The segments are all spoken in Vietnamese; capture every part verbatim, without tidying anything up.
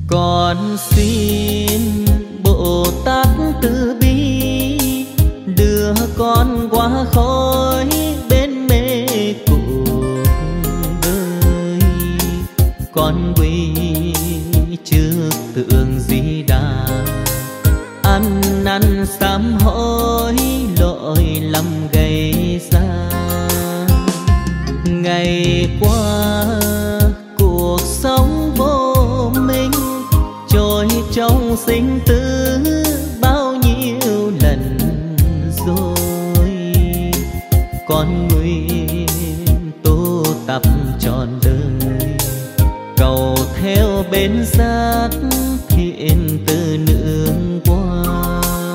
Con xin Bồ Tát từ bi đưa con qua khói bên mê cuộc đời. Con quy trước tượng Di Đà, ăn năn sám hối lỗi lầm gây ra. Ngày qua cuộc sống vô minh, trôi trong sinh tử bao nhiêu lần rồi. Con nguyện tu tập trọn đời, cầu theo bên giác thiện từ nương qua.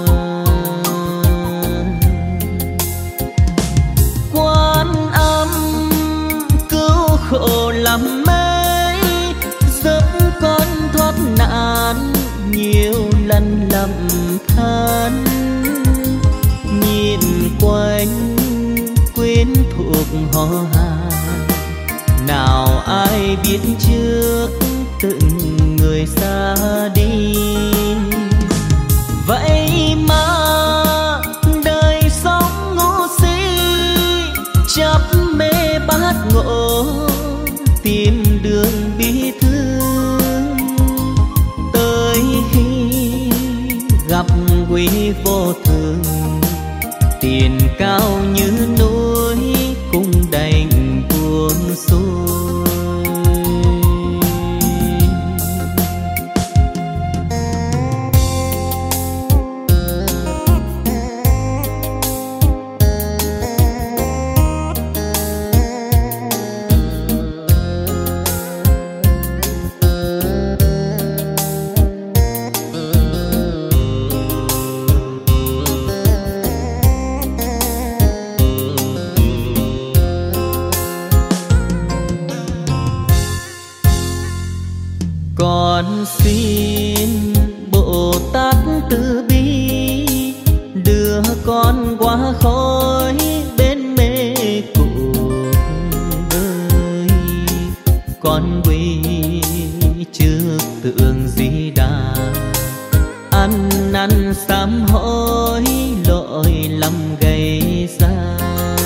Quan Âm cứu khổ lắm mấy, giúp con thoát nạn nhiều lần lầm than. Nhìn quanh quyến thuộc họ hàng, nào ai biết trước từng người xa đi. Vậy mà đời sống ngu si, chấp mê bát ngộ tìm đường bi thương. Tới khi gặp quý vô thường, tiền cao như núi cũng đành buông xuôi. Con xin Bồ Tát từ bi đưa con qua khói bên mê cuộc đời. Con quy trước tượng Di Đà, ăn năn sám hối lỗi lầm gây ra.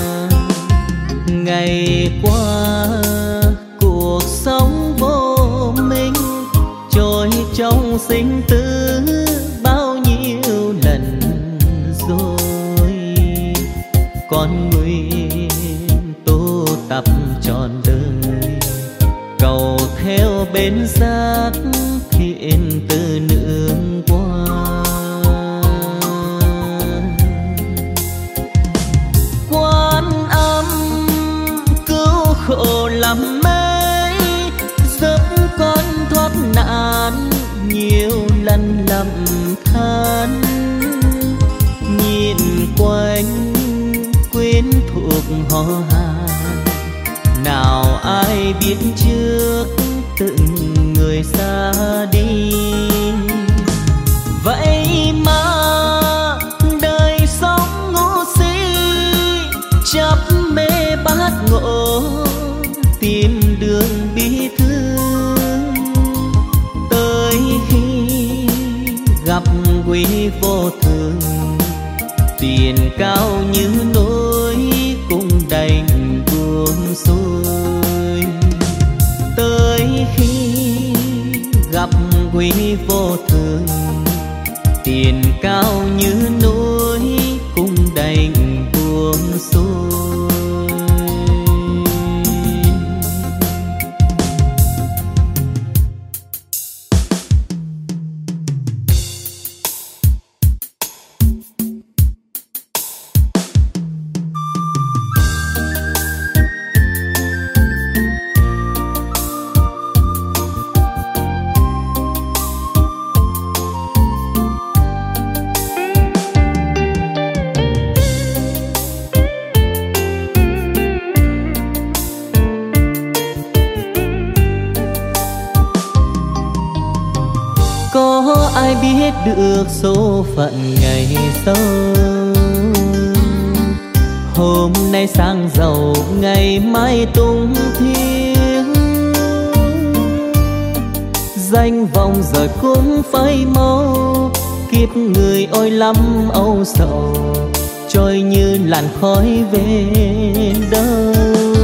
Ngày qua cuộc sống vô minh, trôi trong sinh tử bao nhiêu lần rồi. Con nguyện tu tập trọn đời, cầu theo bên giác thiện từ nương qua. Quan Âm cứu khổ lắm mấy, giúp con thoát nạn nhiều lần lầm than. Nhìn quanh quyến thuộc họ hàng, nào ai biết trước từng người xa đi. Vậy mà đời sống ngu si, chấp mê bát ngộ tìm đường bi thương. Tới khi gặp quý vô thường, tiền cao như núi cũng đành buông xuôi. Tới khi gặp quý vô thường, tiền cao như núi cũng đành buông xuôi. Có ai biết được số phận ngày sau, hôm nay sang giàu ngày mai tung thiên. danh vọng rồi cũng phải mau. Kiếp người ôi lắm âu sầu, trôi như làn khói về đâu.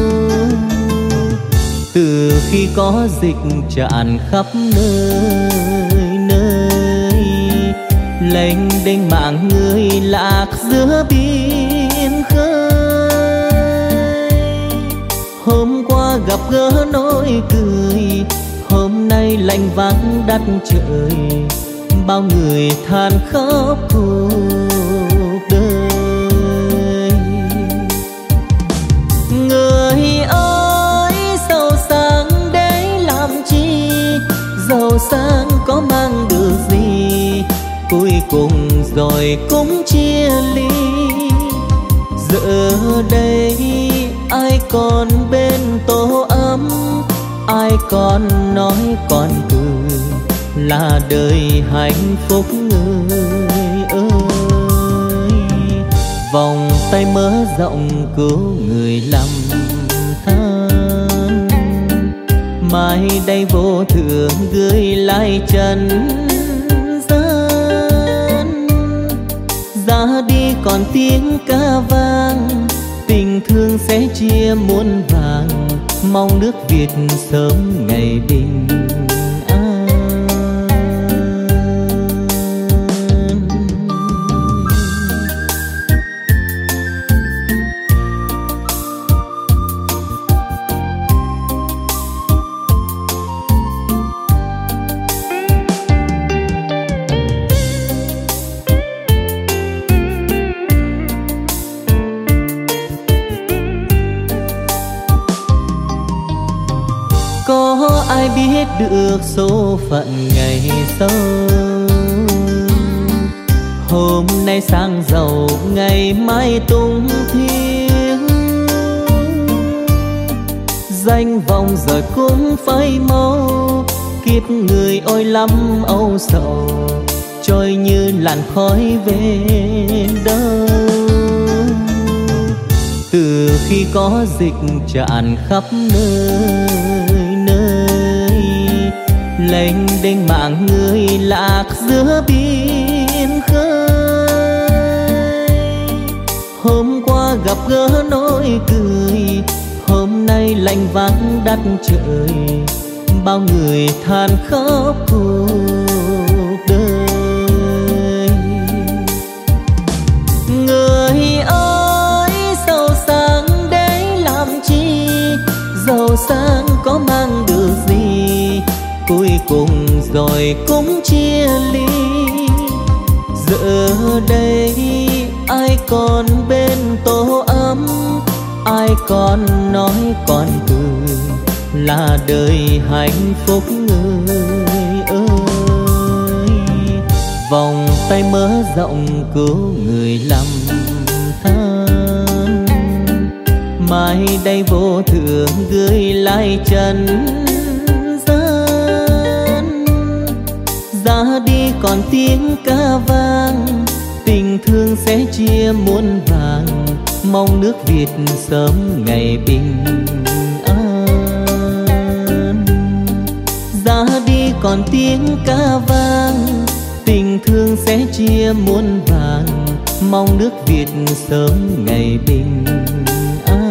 Từ khi có dịch tràn khắp nơi nơi, lênh đênh mạng người lạc giữa biển khơi. Hôm qua gặp gỡ nỗi cười, hôm nay lạnh vắng đất trời. Bao người than khóc cuộc đời. Người ơi giàu sang để làm chi, giàu sang có mang được gì, cuối cùng rồi cũng chia ly. Giờ đây ai còn bên tổ ấm, ai còn nói còn cười, là đời hạnh phúc người ơi. Vòng tay mơ rộng cứu người lầm than, mai đây vô thường gửi lại trần gian. Ra đi còn tiếng ca vang, tình thương sẽ chia muôn vàng, mong nước Việt sớm ngày bình. Có ai biết được số phận ngày sau, hôm nay sang giàu ngày mai tung thiêng. Danh vọng rồi cũng phải mau, kiếp người ôi lắm âu sầu, trôi như làn khói về đâu. Từ khi có dịch tràn khắp nơi nơi, lênh đênh mạng người lạc giữa biển khơi. Hôm qua gặp gỡ nỗi cười, hôm nay lạnh vắng đất trời. Bao người than khóc cuộc đời. Người ơi giàu sang để làm chi, giàu sang có mang được gì, cuối cùng rồi cũng chia ly. Giờ đây ai còn bên tổ ấm, ai còn nói còn cười, là đời hạnh phúc người ơi. Vòng tay mơ rộng cứu người lầm than, mai đây vô thường gửi lại trần gian. Ra đi còn tiếng ca vang, tình thương sẽ chia muôn vàng, mong nước Việt sớm ngày bình an. Ra đi còn tiếng ca vang, tình thương sẽ chia muôn vàng, mong nước Việt sớm ngày bình an.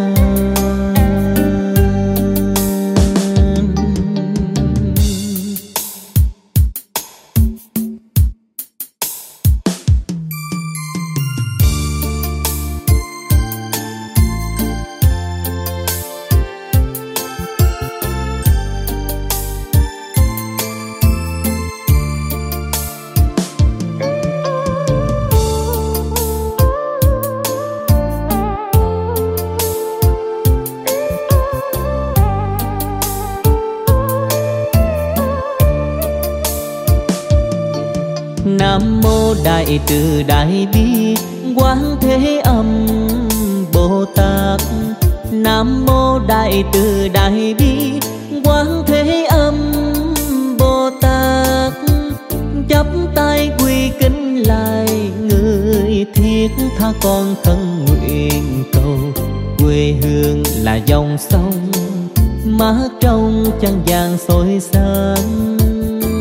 Nam mô Đại Từ Đại Bi Quán Thế Âm Bồ Tát. Nam mô Đại Từ Đại Bi Quán Thế Âm Bồ Tát. Chắp tay quy kính lại người thiết tha con khấn nguyện cầu. Quê hương là dòng sông mát trong chân vàng soi sáng.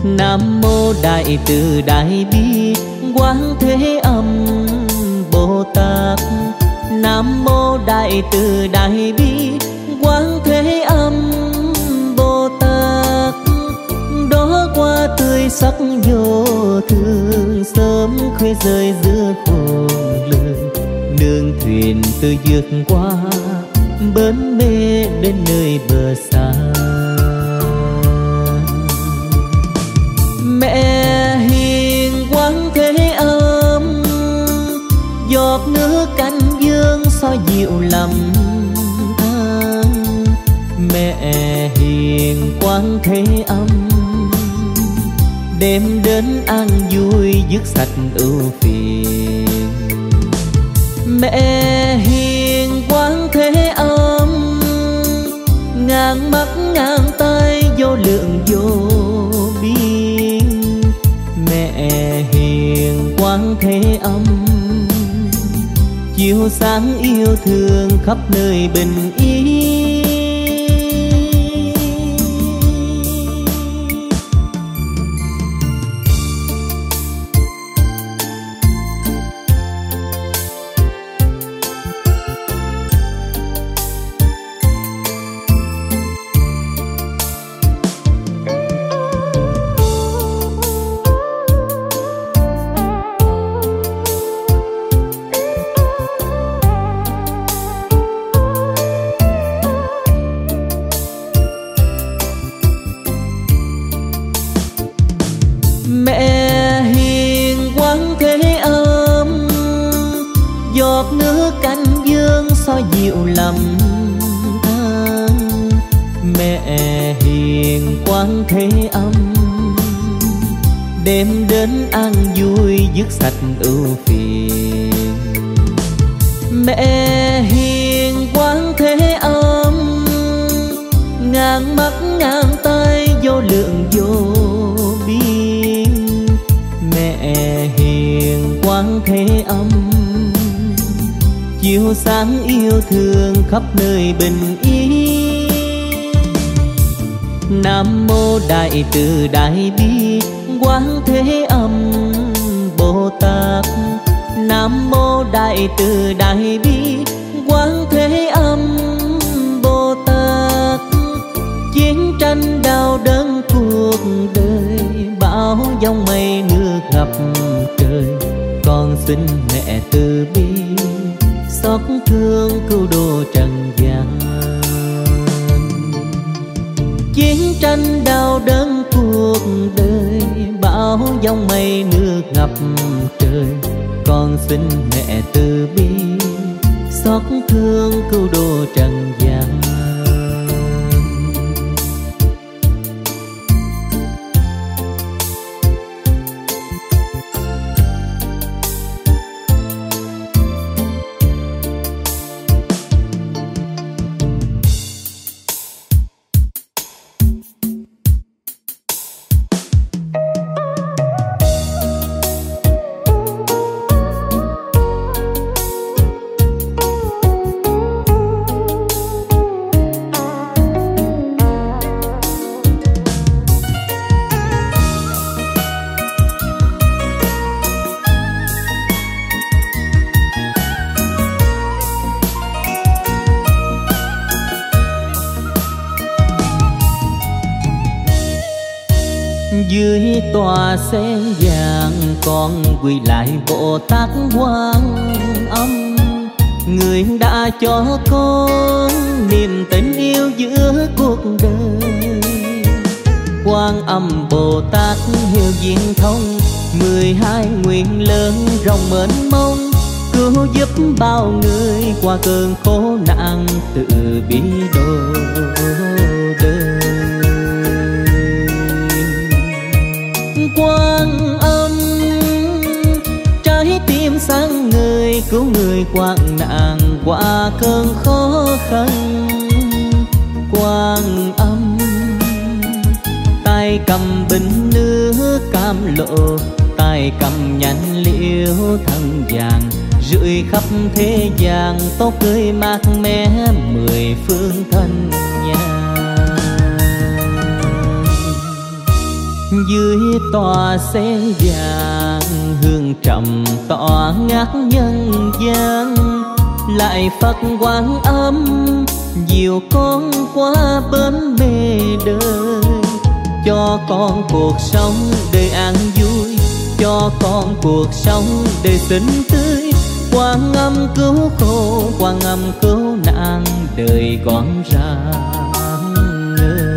Nam mô Đại Từ Đại Bi Quán Thế Âm Bồ Tát. Nam mô Đại Từ Đại Bi Quán Thế Âm Bồ Tát. Đó qua tươi sắc vô thường, sớm khuya rơi giữa khôn lường. Nương thuyền từ vượt qua bến mê đến nơi bờ xa. Mẹ hiền Quán Thế Âm, giọt nước cánh dương soi dịu lầm than. Mẹ hiền Quán Thế Âm, đem đến an vui dứt sạch ưu phiền. Mẹ hiền Quán Thế Âm, ngàn mắt ngàn tay vô lượng vô biên. Mẹ hiền Quán Thế Âm, chiếu sáng yêu thương khắp nơi bình yên. Mẹ hiền Quán Thế Âm, giọt nước cánh dương soi dịu lầm than. Mẹ hiền Quán Thế Âm, đem đến an vui dứt sạch ưu phiền. Mẹ hiền Quán Thế Âm, ngàn mắt ngàn tay vô lượng vô biên. Mẹ hiền Quán Thế Âm, chiếu sáng yêu thương khắp nơi bình yên. Nam mô Đại Từ Đại Bi Quán Thế Âm Bồ Tát. Nam mô Đại Từ Đại Bi Quán Thế Âm Bồ Tát. Chiến tranh đau đớn cuộc đời, bão giông mây nước ngập trời. Con xin mẹ từ bi xót thương cứu độ trần gian. Chiến tranh đau đớn cuộc đời, bão giông mây nước ngập trời. Con xin mẹ từ bi xót thương cứu độ trần gian. Dưới tòa sen vàng con quỳ lại Bồ Tát Quan Âm. Người đã cho con niềm tình yêu giữa cuộc đời. Quan Âm Bồ Tát hiệu diện thông, mười hai nguyện lớn rộng mênh mông. Cứu giúp bao người qua cơn khổ nạn, tự bi độ đời. Quan Âm trái tim sáng người, cứu người hoạn nạn qua cơn khó khăn. Quan Âm tay cầm bình nước cam lộ, tay cầm nhánh liễu thân vàng. Rưỡi khắp thế gian tốt tươi mát mẻ mười phương thân nhà. Dưới tòa sen vàng hương trầm tỏa ngát nhân gian, lại Phật Quán Âm dìu con qua bến mê đời. Cho con cuộc sống đời an vui, cho con cuộc sống đời xinh tươi. Quán Âm cứu khổ, Quán Âm cứu nạn, đời con rạng ngời.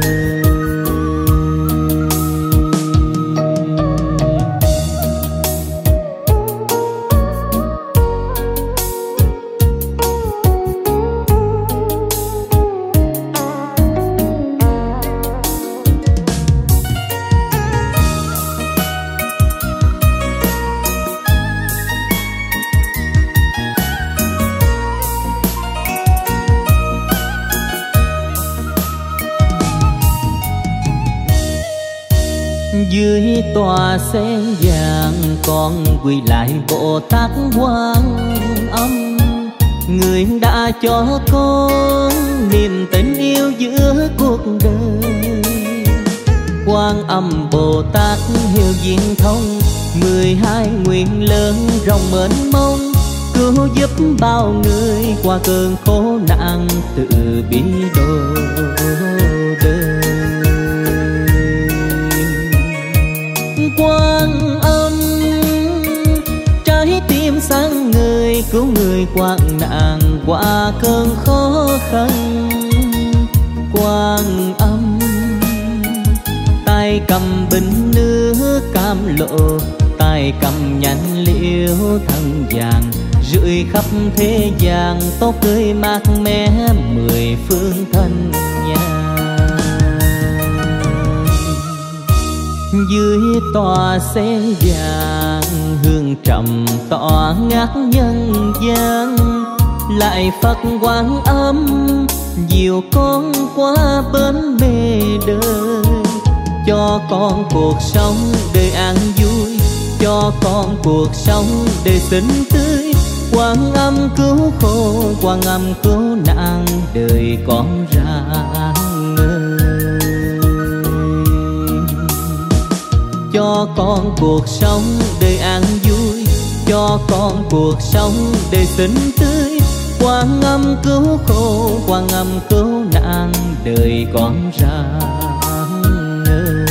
Dưới tòa sen vàng con quỳ lại Bồ Tát Quán Âm, người đã cho con niềm tình yêu giữa cuộc đời. Quán Âm Bồ Tát hiểu viên thông, mười hai nguyện lớn rộng mênh mông, cứu giúp bao người qua cơn khổ nạn tự bi đổ đời. Quán Âm trái tim sáng ngời, cứu người hoạn nạn qua cơn khó khăn. Quán Âm tay cầm bình nước cam lộ, tay cầm nhánh liễu thân vàng, rưỡi khắp thế gian tốt tươi mát mẻ mười phương thân nhà. Dưới tòa sen vàng hương trầm tỏa ngát nhân gian, lại Phật Quán Âm dìu con qua bến mê đời. Cho con cuộc sống đời an vui, cho con cuộc sống đời xinh tươi. Quán Âm cứu khổ, Quán Âm cứu nạn, đời con rạng ngời. Cho con cuộc sống đời an vui, cho con cuộc sống đời xinh tươi. Quán Âm cứu khổ, Quán Âm cứu nạn, đời con rạng ngời.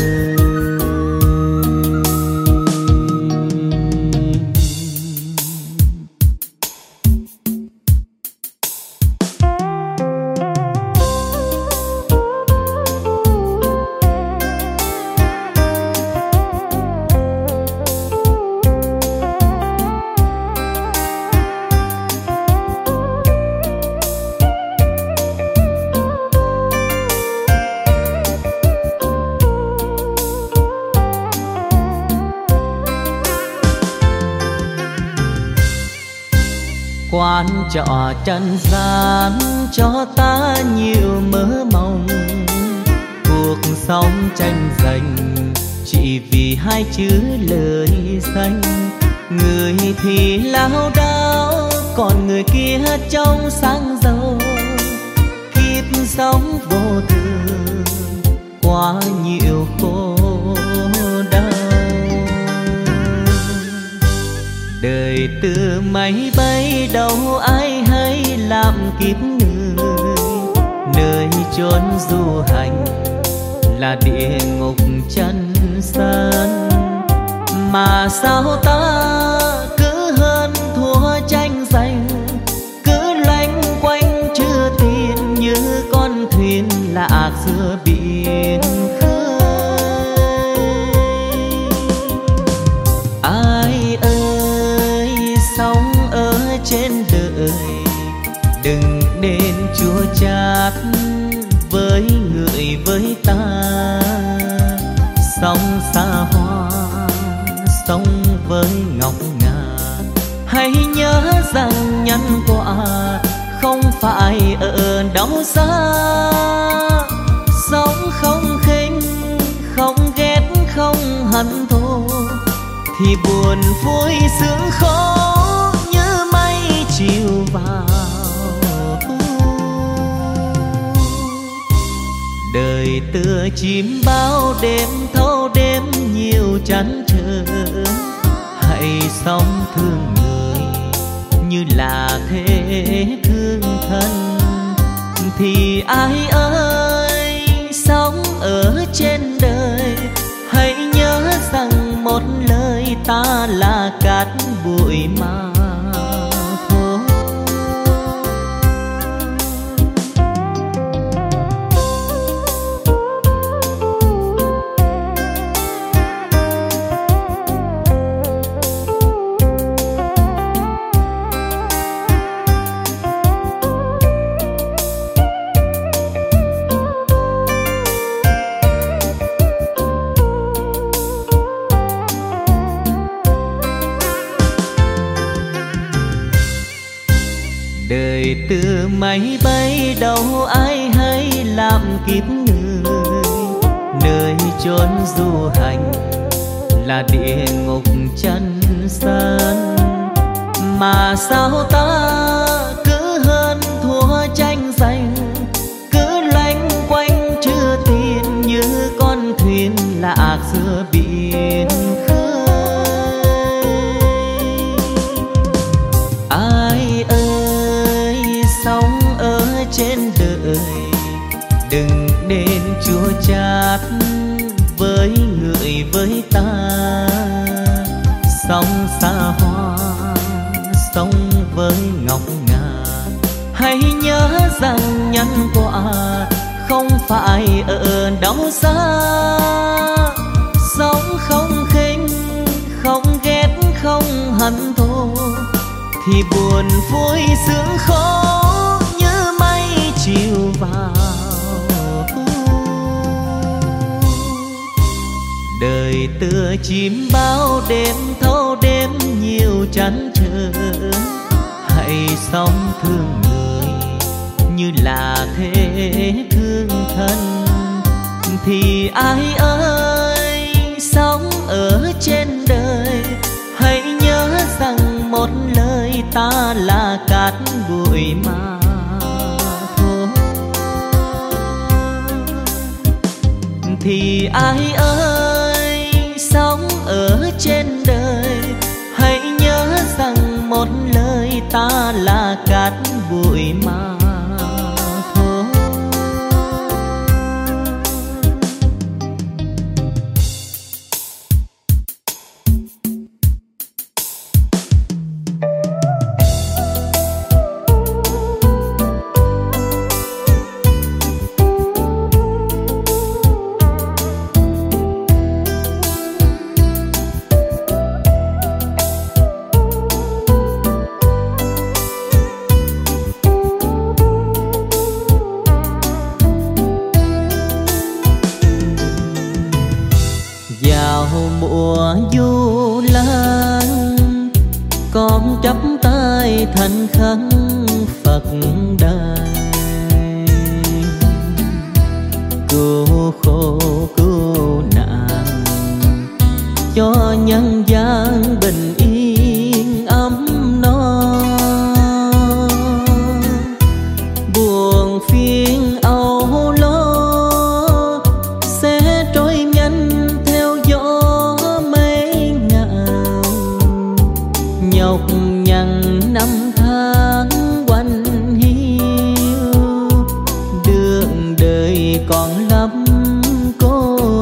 Quán trọ trần gian cho ta nhiều mơ mộng, cuộc sống tranh giành chỉ vì hai chữ lời danh. Người thì lao đao, còn người kia trong sáng giàu. Kiếp sống vô thường, quá nhiều khổ đau. Đời từ máy bay đâu ai hay làm kiếp người, nơi chốn du hành là địa ngục chân gian. Mà sao ta cứ hơn thua tranh giành, cứ loanh quanh chưa tin như con thuyền lạc giữa biển khơi. Ai ơi sống ở trên đời, đừng nên chua chát với người với ta. Sống xa hoa, sống với ngọc ngà, hãy nhớ rằng nhân quả không phải ở đâu xa. Sống không khinh, không ghét, không hận thù, thì buồn vui sướng khó như mây chiều vào thu. Đời tựa chim bao đêm thâu đêm nhiều chăn trở. Hãy sống thương người như là thế thương thân. Thì ai ơi sống ở trên đời, hãy nhớ rằng một lời ta là cát bụi mà thôi. Đời từ máy bay đâu ai hay làm kiếp người. Nơi chốn du hành là địa ngục chân gian. Mà sao ta cứ hơn thua tranh giành, cứ loanh quanh chưa tin như con thuyền lạc giữa biển khơi. Ai ơi sống ở trên đời, đừng nên chua chát với người với ta. Sống xa hoa sống với ngọc ngà, hãy nhớ rằng nhân quả không phải ở đâu xa. Sống không khinh không ghét không hận thù, thì buồn vui sướng khó như mây chiều vào. Đời tựa chim bao đêm thâu đêm nhiều chăn trở. Hãy sống thương người như là thế thương thân. Thì ai ơi sống ở trên đời, hãy nhớ rằng một lời ta là cát bụi mà thôi. Thì ai ơi sống ở trên đời, hãy nhớ rằng một lời ta là cát bụi mà thôi. Mùa du lan con chắp tay thành khấn Phật đài, cứu khổ cứu nạn cho nhân gian bình yên ấm no. Buồn phiền âu lo sẽ trôi nhanh theo gió mấy ngàn, nhọc nhằn năm tháng quanh hiu. Đường đời còn lắm cô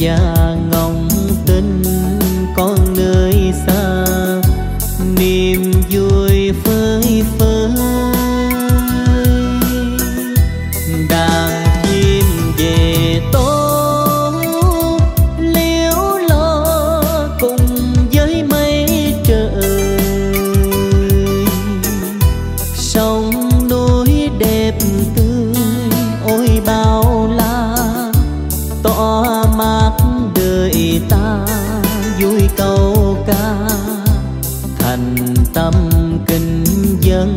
già ngóng tin con nơi xa, niềm vui phơi phới. Đàn chim về tố liếu lo cùng với mây trời, sông núi đẹp tươi ôi bao la, tỏa mát đời ta vui câu ca, thành tâm kính dân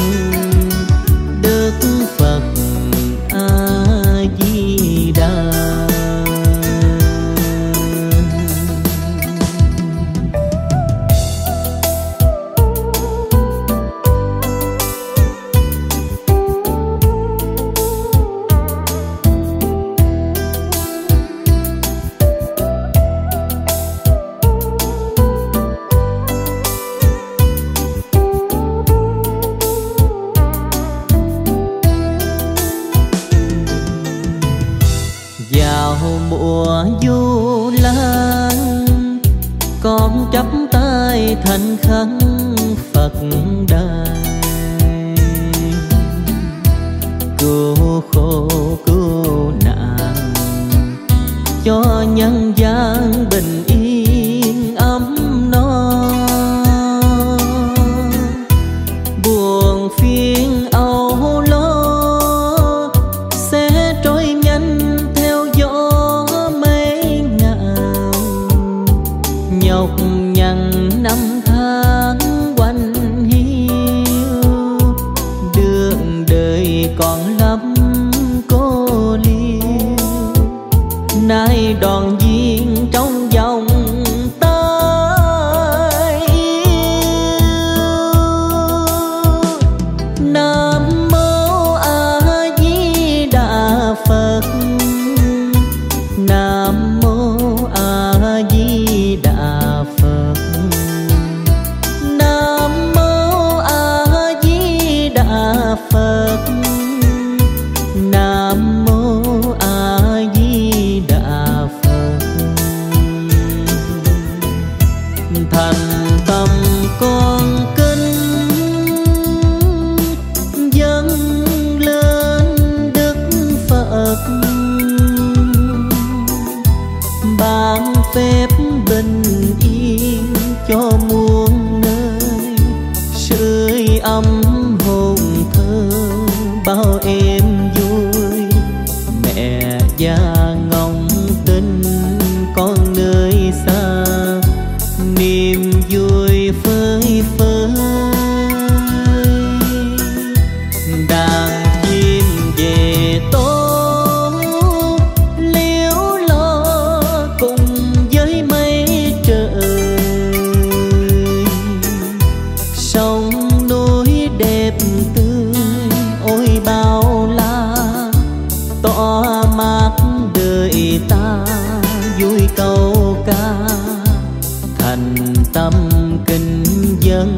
Đức Phật A Di Đà. Vào mùa du lan, con chắp tay thành khấn Phật đài, cứu khổ cứu nạn cho nhân gian bình yên ấm no. Buồn phiền âu lo sẽ trôi nhanh theo gió mây ngào, nhọc nhằn năm tháng quanh hiu, đường đời còn lắm cô liêu. Nay đoàn viên trong vòng tay yêu, Nam mô A Di Đà Phật, Nam mô A Di Đà Phật, Nam mô A Di Đà Phật, Nam mô A Di Đà Phật. Thành tâm con kính dâng lên Đức Phật, ban phép bình yên cho muôn nơi, sưởi ấm hồn thơ bao êm vui. Mẹ già ngóng tin con nơi xa, niềm vui phơi phới. Đàn chim về tố liếu lo cùng với mây trời, sông núi đẹp tươi ôi bao la, tỏa mát đời ta vui câu ca, thành tâm kính dân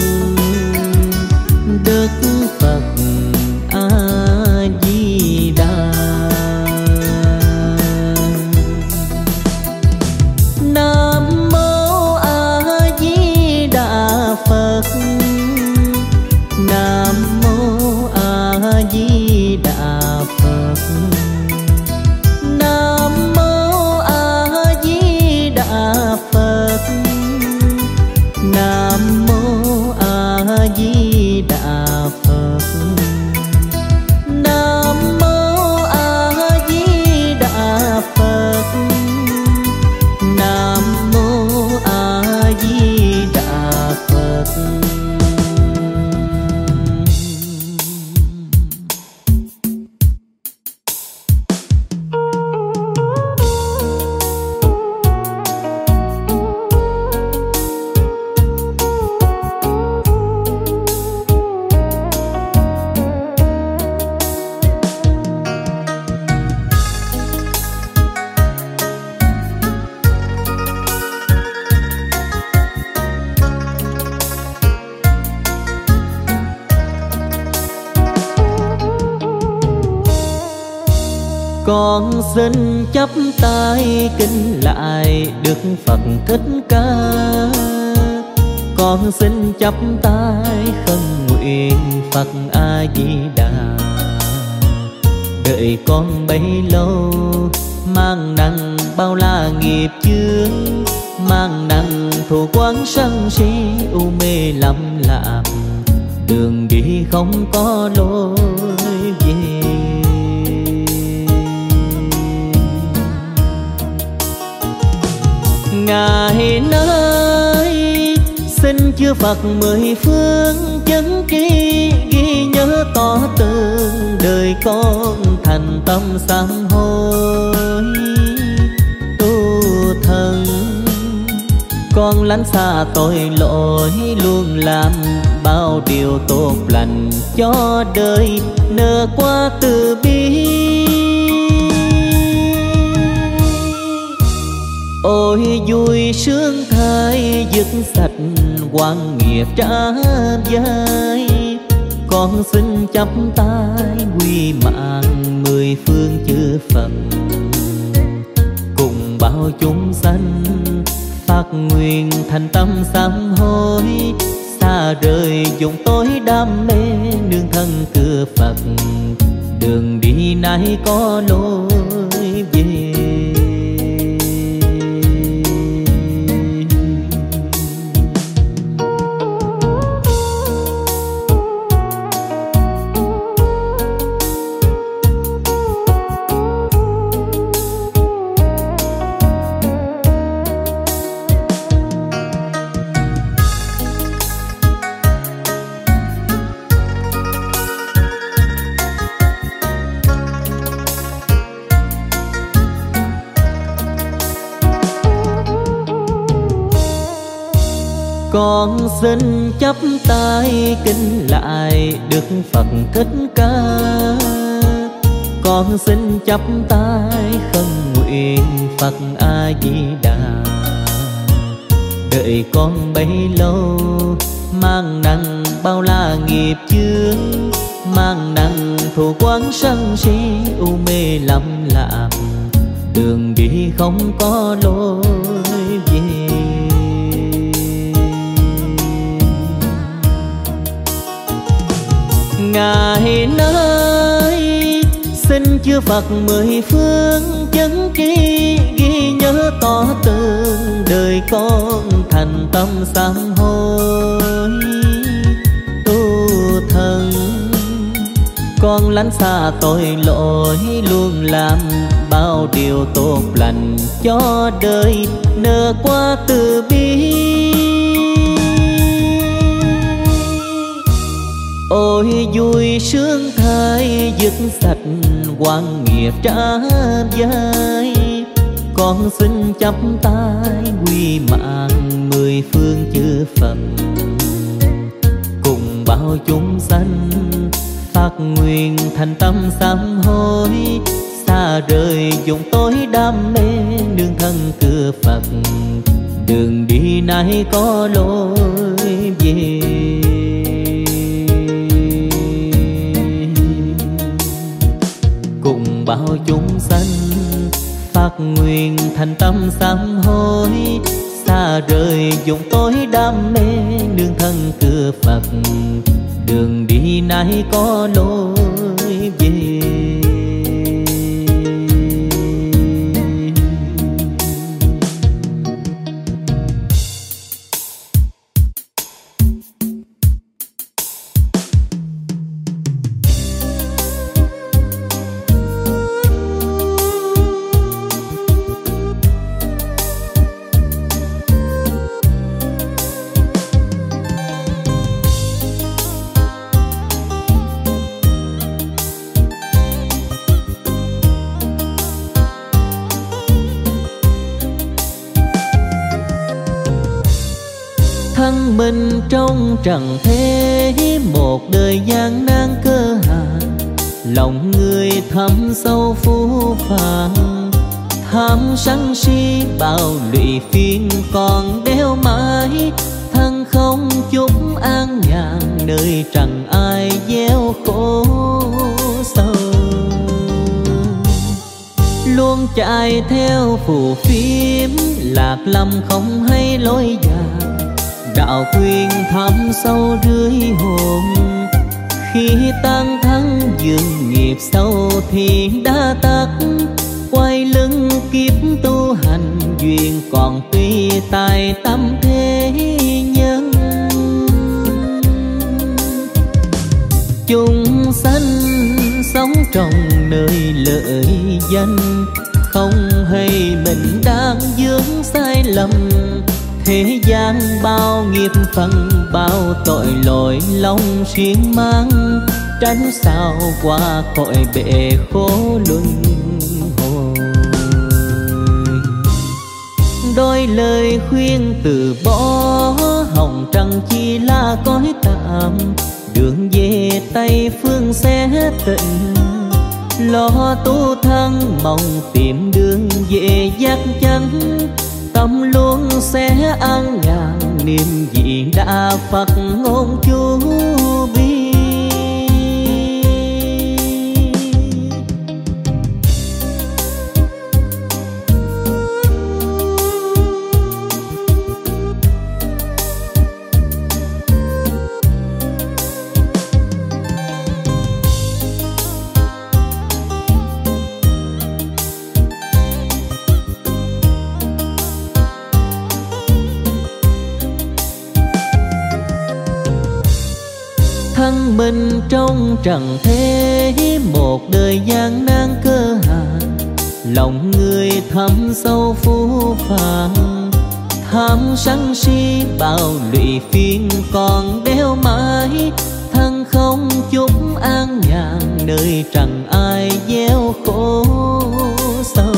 Đức Phật A Di Đà. Nam mô A Di Đà Phật, Nam mô A Di Đà Phật, Nam mô A Di Đà Phật, Nam mô A Di Đà Phật. Con xin chắp tay kính lại Đức Phật Thích Ca. Con xin chắp tay khấn nguyện Phật A Di Đà. Đợi con bấy lâu mang nặng bao la nghiệp chướng, mang nặng thù quán sân si u mê lầm lạc, đường đi không có lối về. Ngài nói xin chư Phật mười phương chấn tri, ghi nhớ tỏ tường đời con thành tâm sám hối tu thân. Con lánh xa tội lỗi luôn làm bao điều tốt lành cho đời, nở qua từ bi. Ôi vui sướng thay dứt sạch oan nghiệp trả vai. Con xin chắp tay quy mạng mười phương chư Phật, cùng bao chúng sanh phát nguyện thành tâm sám hối, xa rời vùng tối đam mê nương thân cửa Phật, đường đi nay có lối về. Con xin chắp tay kính lại Đức Phật Thích Ca. Con xin chắp tay khấn nguyện Phật A Di Đà. Đợi con bấy lâu mang nặng bao la nghiệp chướng, mang nặng thù quán sân si u mê lầm lạc, đường đi không có lối về. Ngài nói xin chư Phật mười phương chấn tri, ghi nhớ tỏ tường đời con thành tâm sám hối tu thân. Con lánh xa tội lỗi luôn làm bao điều tốt lành cho đời, nở qua từ bi. Ôi vui sướng thay dứt sạch oan nghiệp trả vai. Con xin chắp tay quy mạng mười phương chư Phật, cùng bao chúng sanh phát nguyện thành tâm sám hối, xa rời vùng tối đam mê nương thân cửa Phật, đường đi nay có lối về. Cùng bao chúng sanh phát nguyện thành tâm sám hối, xa rời vùng tối đam mê nương thân cửa Phật, đường đi nay có lối về. Thân mình trong trần thế một đời gian nan cơ hàn, lòng người thâm sâu phũ phàng, tham sân si bao lụy phiền còn đeo mãi, thân không chút an nhàn nơi trần ai gieo khổ sâu. luôn chạy theo phù phiếm, lạc lâm không hay lối dài, đạo quyền thẳm sâu dưới hồn. Khi tan thắng dường nghiệp sâu thì đã tắt, quay lưng kiếp tu hành duyên còn tùy tài tâm thế nhân. Chúng sanh sống trong nơi lợi danh, không hay mình đang vướng sai lầm. Thế gian bao nghiệp phần, bao tội lỗi lòng xiên mang, tránh sao qua cõi bể khổ luân hồi. Đôi lời khuyên từ bỏ, hồng trần chỉ là cõi tạm, đường về Tây phương sẽ tịnh. Lo tu thân mong tìm đường về giác chánh, tâm luôn sẽ an nhàn. Niệm vị đà Phật ngôn chú bi. Thân mình trong trần thế, một đời gian nan cơ hàn, lòng người thâm sâu phũ phàng. Tham sân si bao lụy phiền còn đeo mãi, thân không chút an nhàn, nơi trần ai gieo khổ sâu.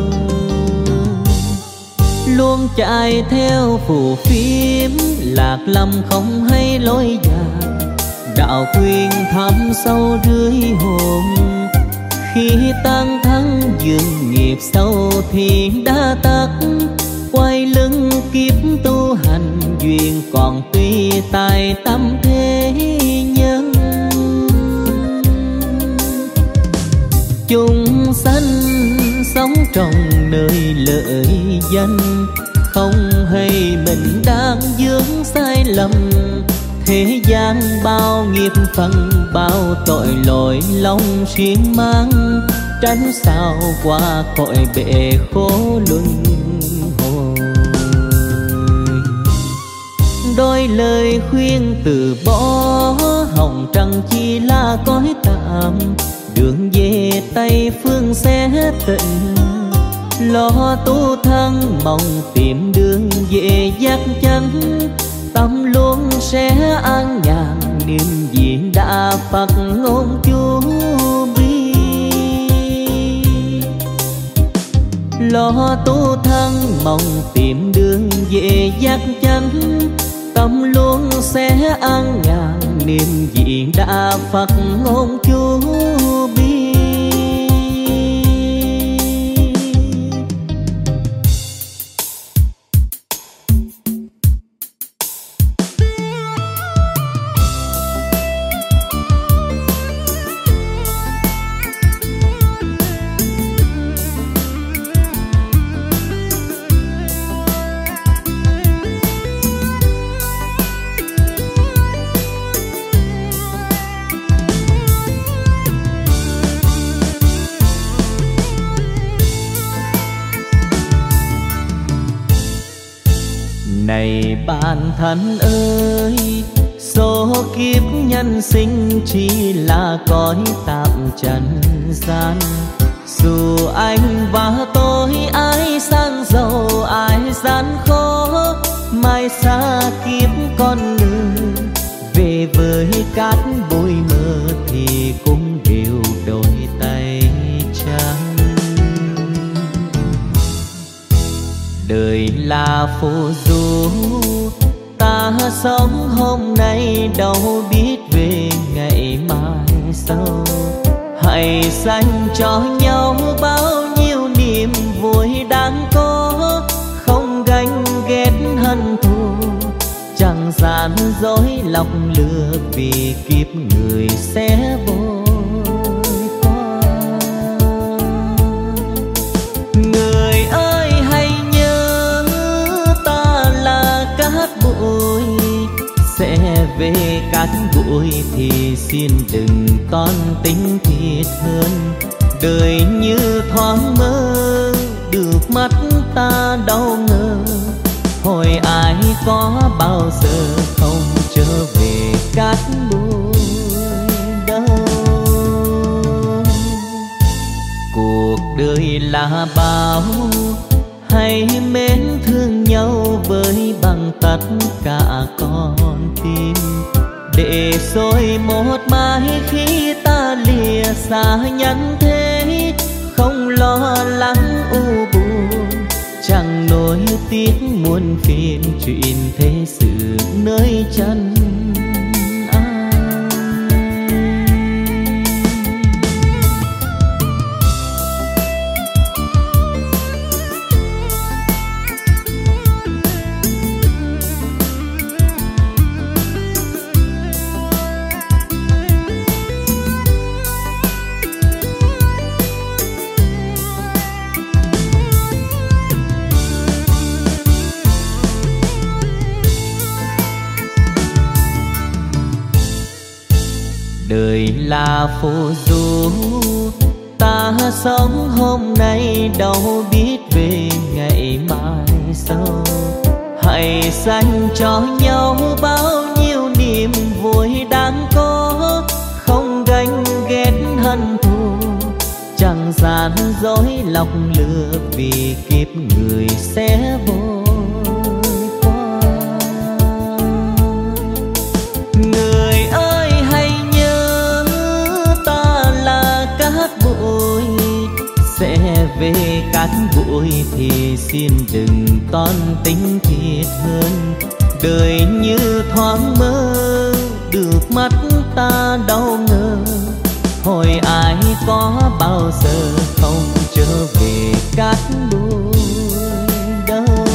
Luôn chạy theo phù phiếm, lạc lâm không hay lối dài, đạo quyền thẳm sâu dưới hồn. Khi tan thắng dường nghiệp sâu thì đã tắt, quay lưng kiếp tu hành duyên còn tùy tài tâm thế nhân. Chúng sanh sống trong nơi lợi danh, không hay mình đang vướng sai lầm. Thế gian bao nghiệp phần, bao tội lỗi lòng xiên mang, tránh sao qua cõi bể khổ luân hồi. Đôi lời khuyên từ bỏ, hồng trần chỉ là cõi tạm, đường về Tây phương sẽ tịnh. Lo tu thân mong tìm đường về giác chánh, tâm luôn sẽ an nhàn. Niệm diện đà Phật ngôn chú bi. Lo tu thân mong tìm đường về giác chánh, tâm luôn sẽ an nhàn. Niệm diện đà Phật ngôn chú bi. Này bạn thân ơi, số kiếp nhân sinh chỉ là cõi tạm trần gian. Dù anh và tôi ai sang giàu ai gian khó, mai xa kiếp con người về với cát bụi mơ thì cũng đều đôi tay trắng. Đời là phù du, ta sống hôm nay đâu biết về ngày mai sau. Hãy dành cho nhau bao nhiêu niềm vui đáng có, không ganh ghét hận thù, chẳng gian dối lọc lừa vì kiếp người sẽ vội qua. về cát bụi thì xin đừng toan tính thiệt hơn. Đời như thoáng mơ, được mắt ta đau ngờ. Hỏi ai có bao giờ không trở về cát bụi đâu. Cuộc đời là bao, hãy mến thương nhau với bằng tất cả con tim. Để rồi một mai khi ta lìa xa nhân thế, không lo lắng u buồn, chẳng nỗi tiếc muôn phiền chuyện thế sự nơi chân ai. Đời là phù du, ta sống hôm nay đâu biết về ngày mai sau. Hãy dành cho nhau bao nhiêu niềm vui đáng có, không ganh ghét hận thù, chẳng gian dối lọc lừa vì kiếp người sẽ vội qua. Người ơi hãy nhớ ta là cát bụi, sẽ về cát bụi thì xin đừng toan tính thiệt hơn. Đời như thoáng mơ, được mắt ta đau ngờ. Hỏi ai có bao giờ không trở về cát bụi đâu.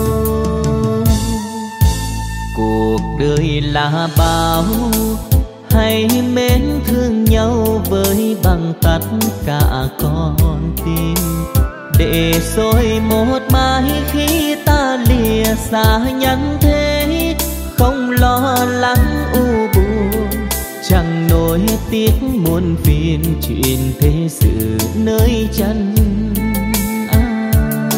Cuộc đời là bao, hãy mến thương nhau với bằng tất cả con tim. Để rồi một mai khi ta lìa xa nhân thế, không lo lắng u buồn, chẳng nỗi tiếc muôn phiền chuyện thế sự nơi chân ai.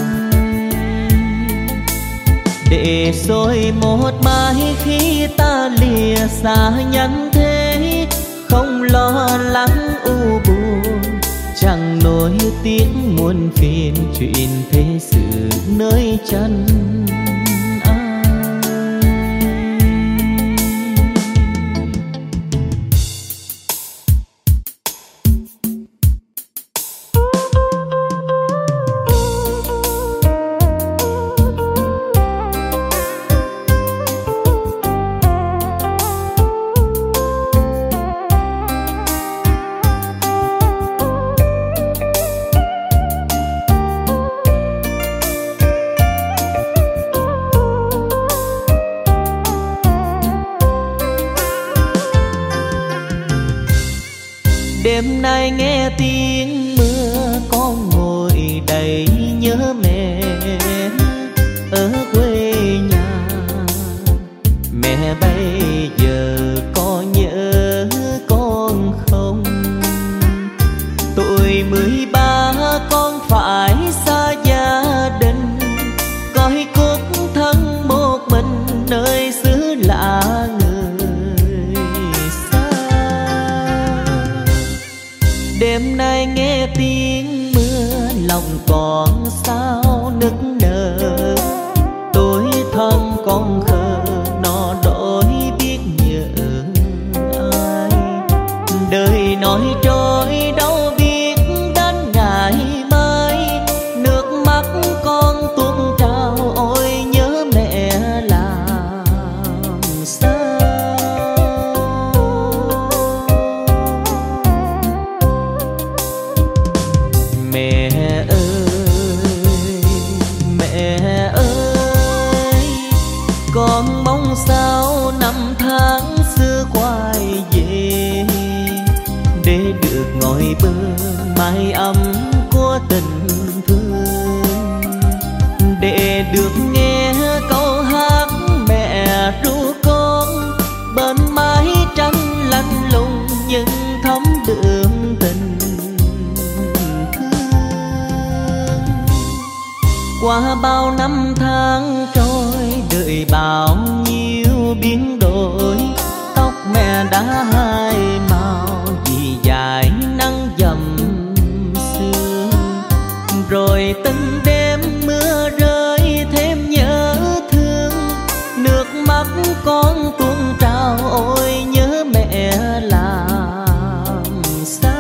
Để rồi một mai khi ta lìa xa nhân thế, không lo lắng u buồn, chẳng nỗi tiếc muôn phiền chuyện thế sự nơi chân ai. Đêm nay nghe tiếng mưa, con ngồi đầy nhớ mẹ ở quê nhà. Mẹ bây giờ có nhớ con không? Tuổi mười ba con phải xa gia đình, coi cuộc thân một mình nơi xứ lạ người xa. Đêm nay nghe tiếng mưa, lòng còn sao nức nở. Tôi thân con khờ, nó đổi biết nhớ ai. Đời nói trôi đâu biết đến ngày mai, nước mắt con tuôn trào ôi nhớ mẹ làm sao. Mẹ ơi Qua bao năm tháng trôi đợi bao nhiêu biến đổi, tóc mẹ đã hai màu vì dài nắng dầm sương. Rồi từng đêm mưa rơi thêm nhớ thương, nước mắt con tuôn trào ôi nhớ mẹ làm sao.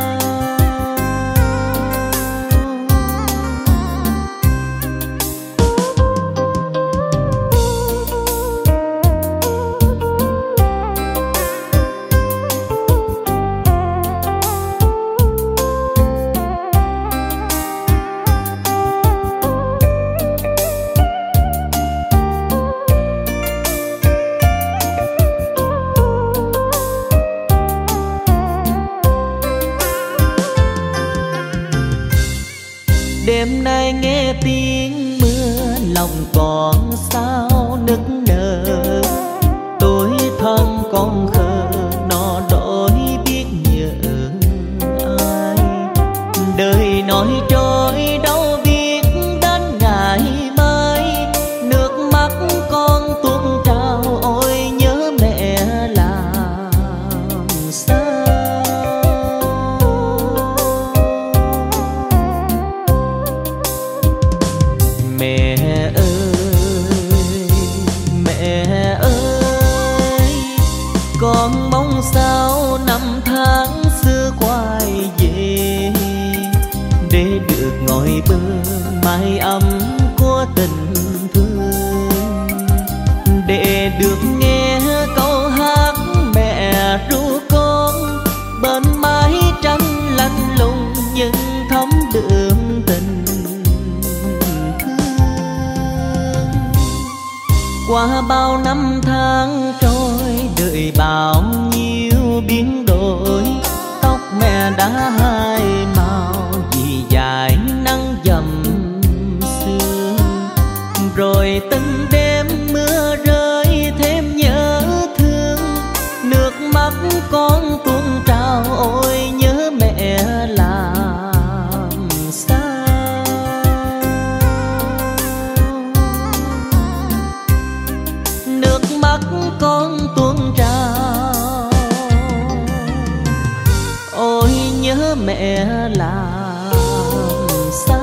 Đêm nay nghe tiếng mưa lòng còn sao nức nở, tuổi thân con khờ nó đổi biết nhớ ai. Đời nói trôi đâu biết đến ngày mai, nước mắt con tuôn trào ôi nhớ mẹ làm sao. Mẹ ơi, mẹ ơi, con mong sao năm tháng xưa quay về, để được ngồi bên mái ấm của tình thương, để được nghe câu hát mẹ ru con bên mái tranh lạnh lùng nhưng thấm đượm tình. Qua bao năm tháng trôi đợi bao nhiêu biến đổi, tóc mẹ đã hai màu vì dài nắng dầm sương. Rồi từng đêm mưa rơi thêm nhớ thương, nước mắt con tuôn trào ôi nhớ mẹ làm sao. Nước mắt con tuôn trào ôi nhớ mẹ làm sao.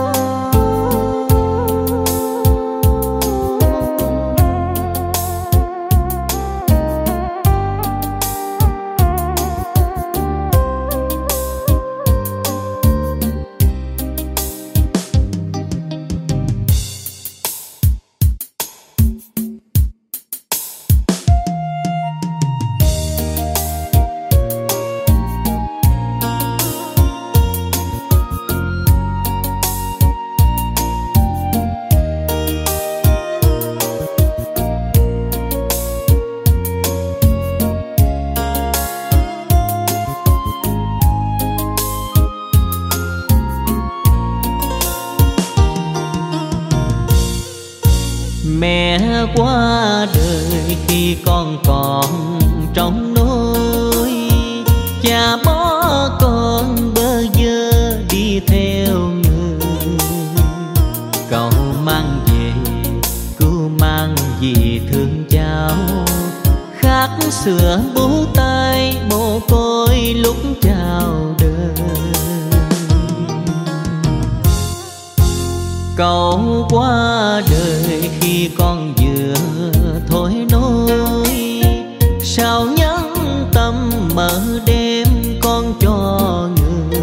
Mẹ qua đời khi con còn trong nôi, cha bỏ con bơ vơ đi theo người. Cậu mang về cứu mang gì thương cháu, khác xưa bú tay mồ côi lúc chào đời. Cậu qua đời khi con vừa thôi nôi, sao nhẫn tâm mở đêm con cho người.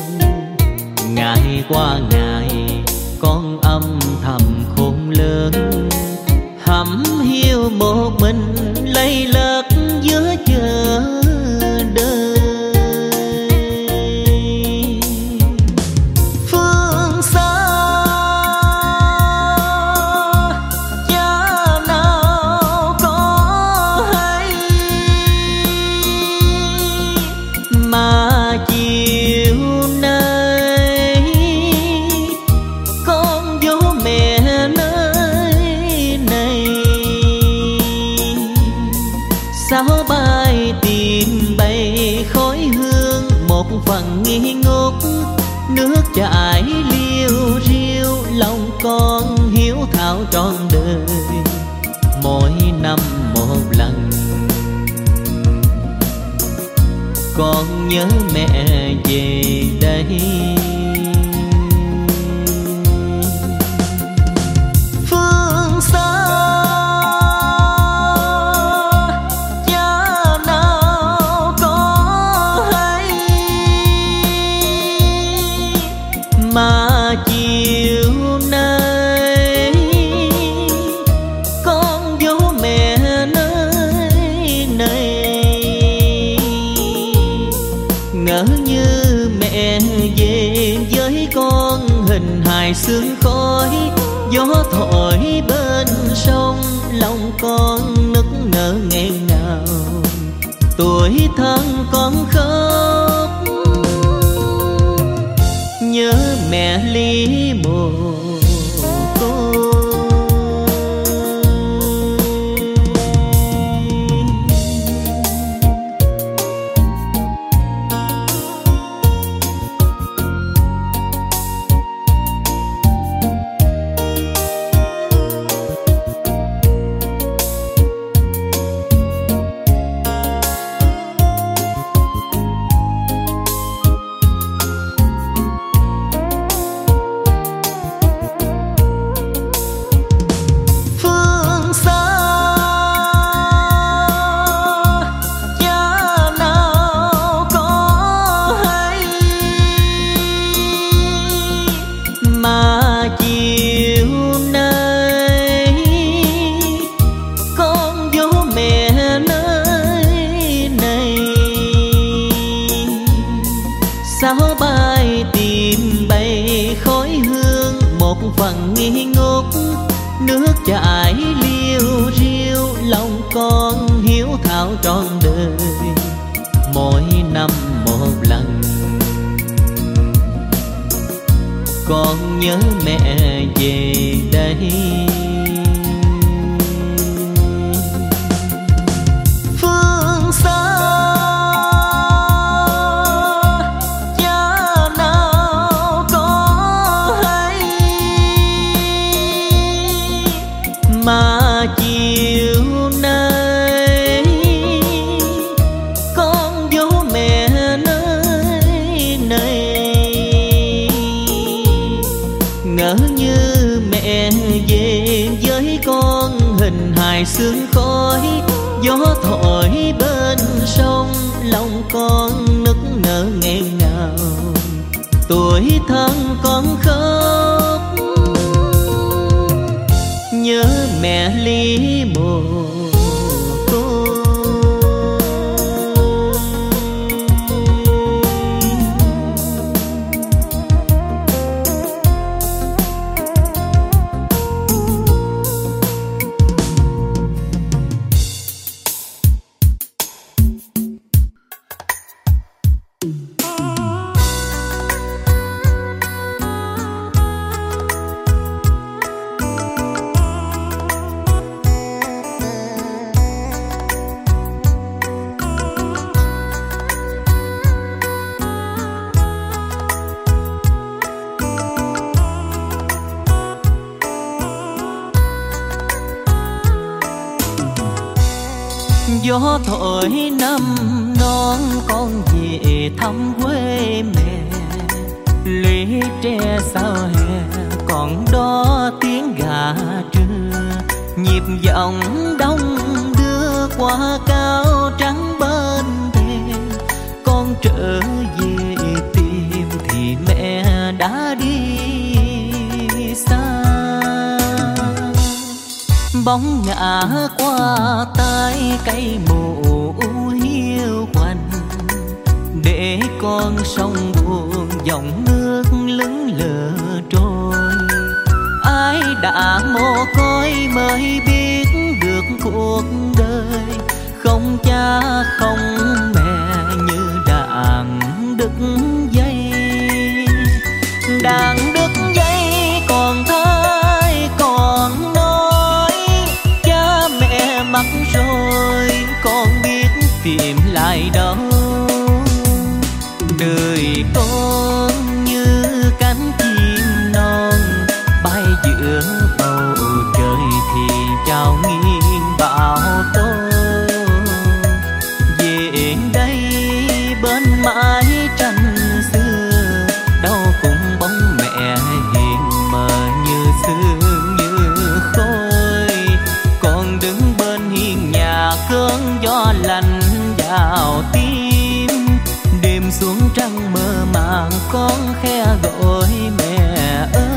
Ngày qua ngày con âm thầm khôn lớn, hẩm hiu một mình lây lất giữa chờ đời. Phương xa cha nào có hay, mà chiều nay con vô mẹ nơi này. Sao bay tìm bay khói hương một phần nghi ngút, nước chảy liêu riêu lòng con hiếu thảo trọn đời, mỗi năm một lần. Con nhớ mẹ về đây, phương xa cha nào có hay, mà chiều nay con vô mẹ nơi này. Ngỡ như mẹ về với con hình hài sương khói, gió thổi bên sông lòng con nức nở nghẹn ngào, tuổi thân con khóc nhớ mẹ ly mồ côi. Phần nghi ngút nước chảy liêu riêu, lòng con hiếu thảo trọn đời, mỗi năm một lần. Con nhớ mẹ về đây, phương xa mà chiều nay con vô mẹ nơi này. Ngỡ như mẹ về với con hình hài sương khói, gió thổi bên sông lòng con nức nở nghẹn ngào, tuổi thân con khóc nhớ mẹ ly mồ côi. Gió thổi năm non con về thăm quê mẹ, lũy tre sao hè còn đó tiếng gà trưa, nhịp giọng đông đưa qua cao trắng bên thềm. Con trở về tìm thì mẹ đã đi xa, bóng ngã qua tay cây mù hiu quạnh, để con sông buồn dòng nước lững lờ trôi. Ai đã mồ côi mới biết được cuộc đời, không cha không mẹ như đàn đứt dây. Đàn đứt dây còn thai còn nói, cha mẹ mất rồi con biết tìm lại đâu. Đời con như cánh chim non bay giữa bầu trời thì trao nghiêng bão tố. Về đây bên mái tranh xưa, đâu cũng bóng mẹ hiền mờ như sương như khói. Còn đứng bên hiên nhà cơn gió lạnh vào tim, đêm xuống trăng mơ màng con khe gọi mẹ ơi.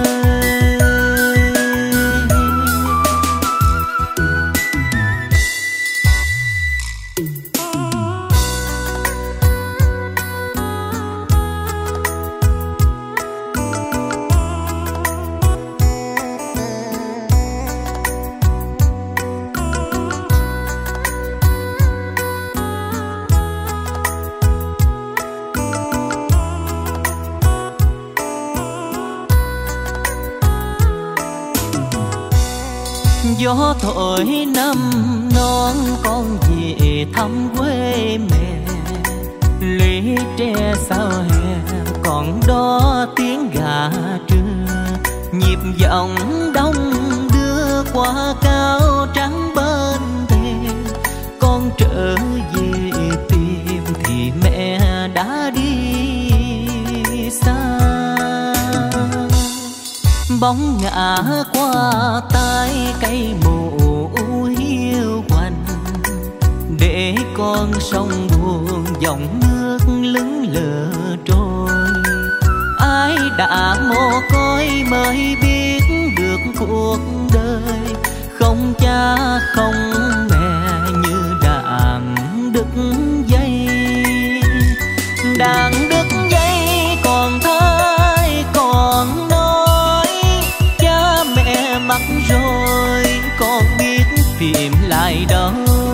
Gió thổi năm non con về thăm quê mẹ, lũy tre sau hè còn đó tiếng gà trưa. Nhịp giọng đông đưa qua cao trắng bên thềm, con trở về tìm thì mẹ đã đi xa. Bóng ngã qua tay cây mù hiu quạnh, để con sông buồn dòng nước lững lờ trôi. Ai đã mồ côi mới biết được cuộc đời, không cha không mẹ như đàn đứt dây. Đàn đứt dây còn thai còn nói, cha mẹ mất rồi con biết tìm lại đâu.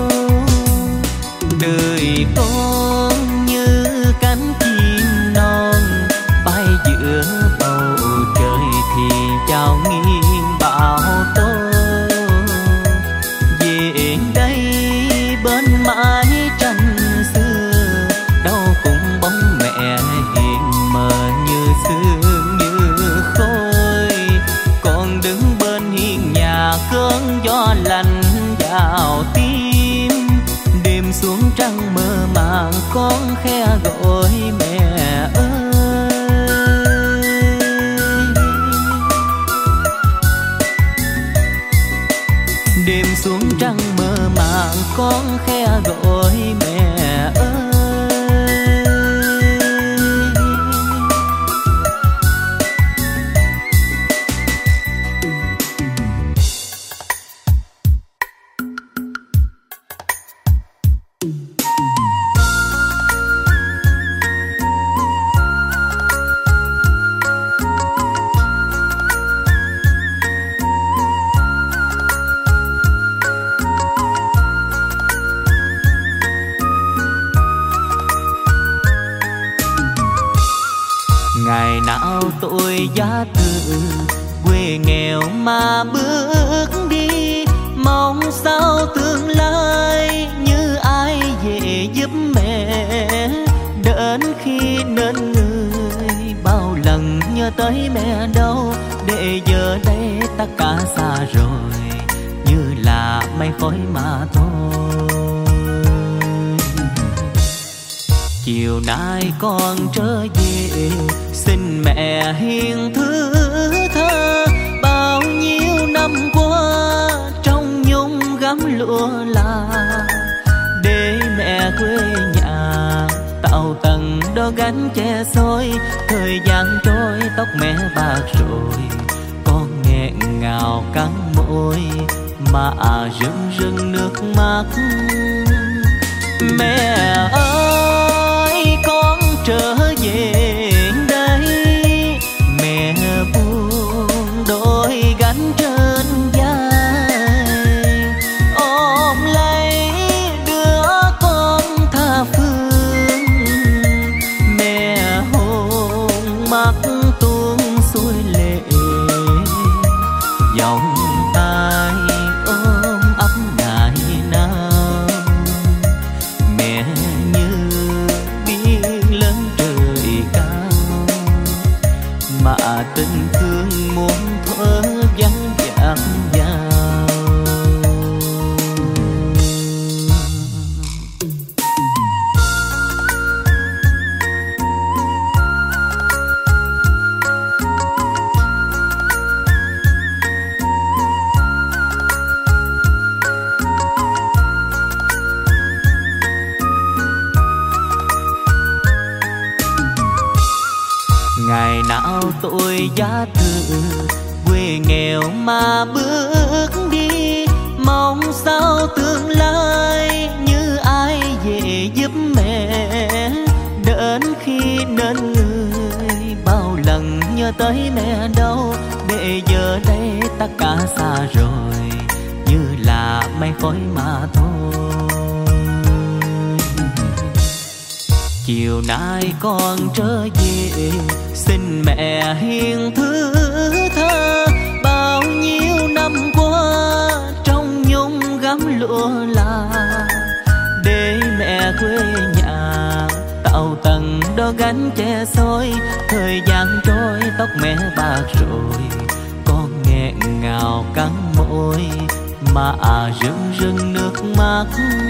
Đời con như cánh chim non bay giữa bầu trời thì trao nghiêng bão tố. Về đây bên mái tranh xưa, đâu cũng bóng mẹ hiền mờ như sương như khói. Còn đứng bên hiên nhà cơn gió lạnh vào tim, đêm xuống trăng mơ màng con khe gọi mẹ ơi. Đêm xuống trăng mơ màng con khe gọi mẹ ơi. Ngày nào tôi giá từ quê nghèo mà bước đi, mong sao tương lai như ai về giúp mẹ. Đến khi nên người bao lần nhớ tới mẹ đâu, để giờ đây tất cả xa rồi như là mây khói mà thôi. Chiều nay con trở về xin mẹ hiền thứ tha, bao nhiêu năm qua trong nhung gấm lụa là để mẹ quê nhà tạo tầng đo gánh che xôi. Thời gian trôi tóc mẹ bạc rồi, con nghẹn ngào cắn môi mà rưng rưng nước mắt. Mẹ ơi con trở về đây, mẹ buông đôi gánh trên vai, ôm lấy đứa con tha phương. Mẹ hôn mắt tuôn xuôi lệ, vòng tay ôm ấp ngày nào. Mẹ như biển lớn trời cao, mà tình thương muốn thuở vắng dạt vào. Ngày nào tôi giá từ quê nghèo mà bước đi, mong sao tương lai như ai về giúp mẹ. Đến khi nên người bao lần nhớ tới mẹ đâu, để giờ đây tất cả xa rồi như là mây khói mà thôi. Chiều nay con trở về xin mẹ hiền thứ tha, bao nhiêu năm qua trong nhung gấm lụa là để mẹ quê nhà tạo tầng đó gánh che xôi. Thời gian trôi tóc mẹ bạc rồi, con nghẹn ngào cắn môi mà à rưng rưng nước mắt.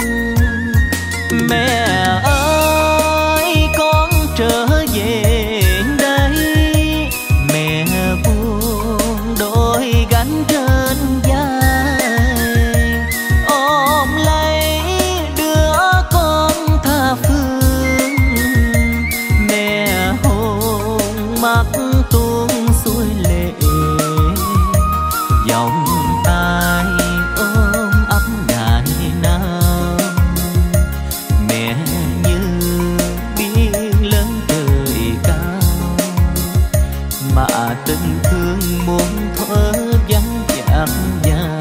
Mẹ ơi con trở về đây, mẹ buông đôi gánh trên vai, ôm lấy đứa con tha phương. Mẹ hôn mắt tuôn xuôi lệ, vòng tay ôm ấp ngày nào. Mẹ như biển lớn trời cao, mà tình thương muốn thở vắng dạt vào.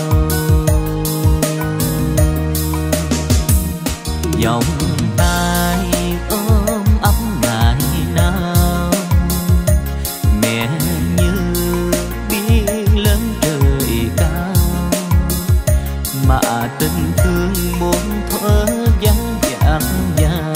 Vòng tay ôm ấp ngày nào, mẹ như biển lớn trời cao, mà tình thương muốn thở vắng dạt vào.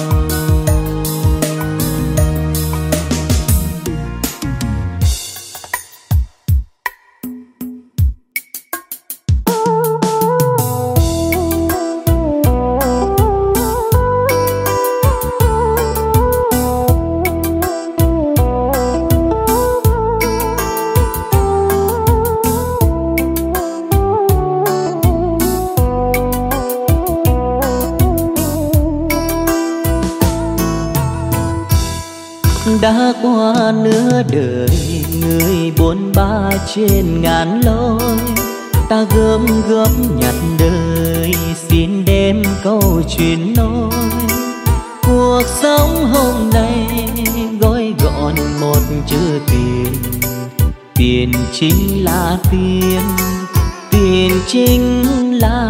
Đã qua nửa đời người bốn ba trên ngàn lối, ta gom góp nhặt đời xin đem câu chuyện nói. Cuộc sống hôm nay gói gọn một chữ tiền, tiền chính là tiền, tiền chính là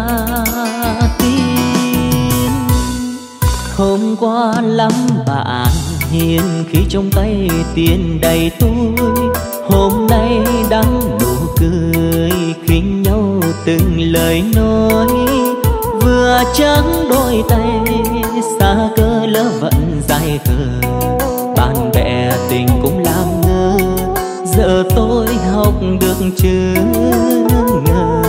tiền. Hôm qua lắm bạn hiền khi trong tay tiền đầy túi, hôm nay đắng nụ cười khinh nhau từng lời nói. Vừa trắng đôi tay xa cơ lỡ vận dài khờ, bạn bè tình cũng làm ngơ. Giờ tôi học được chữ ngờ,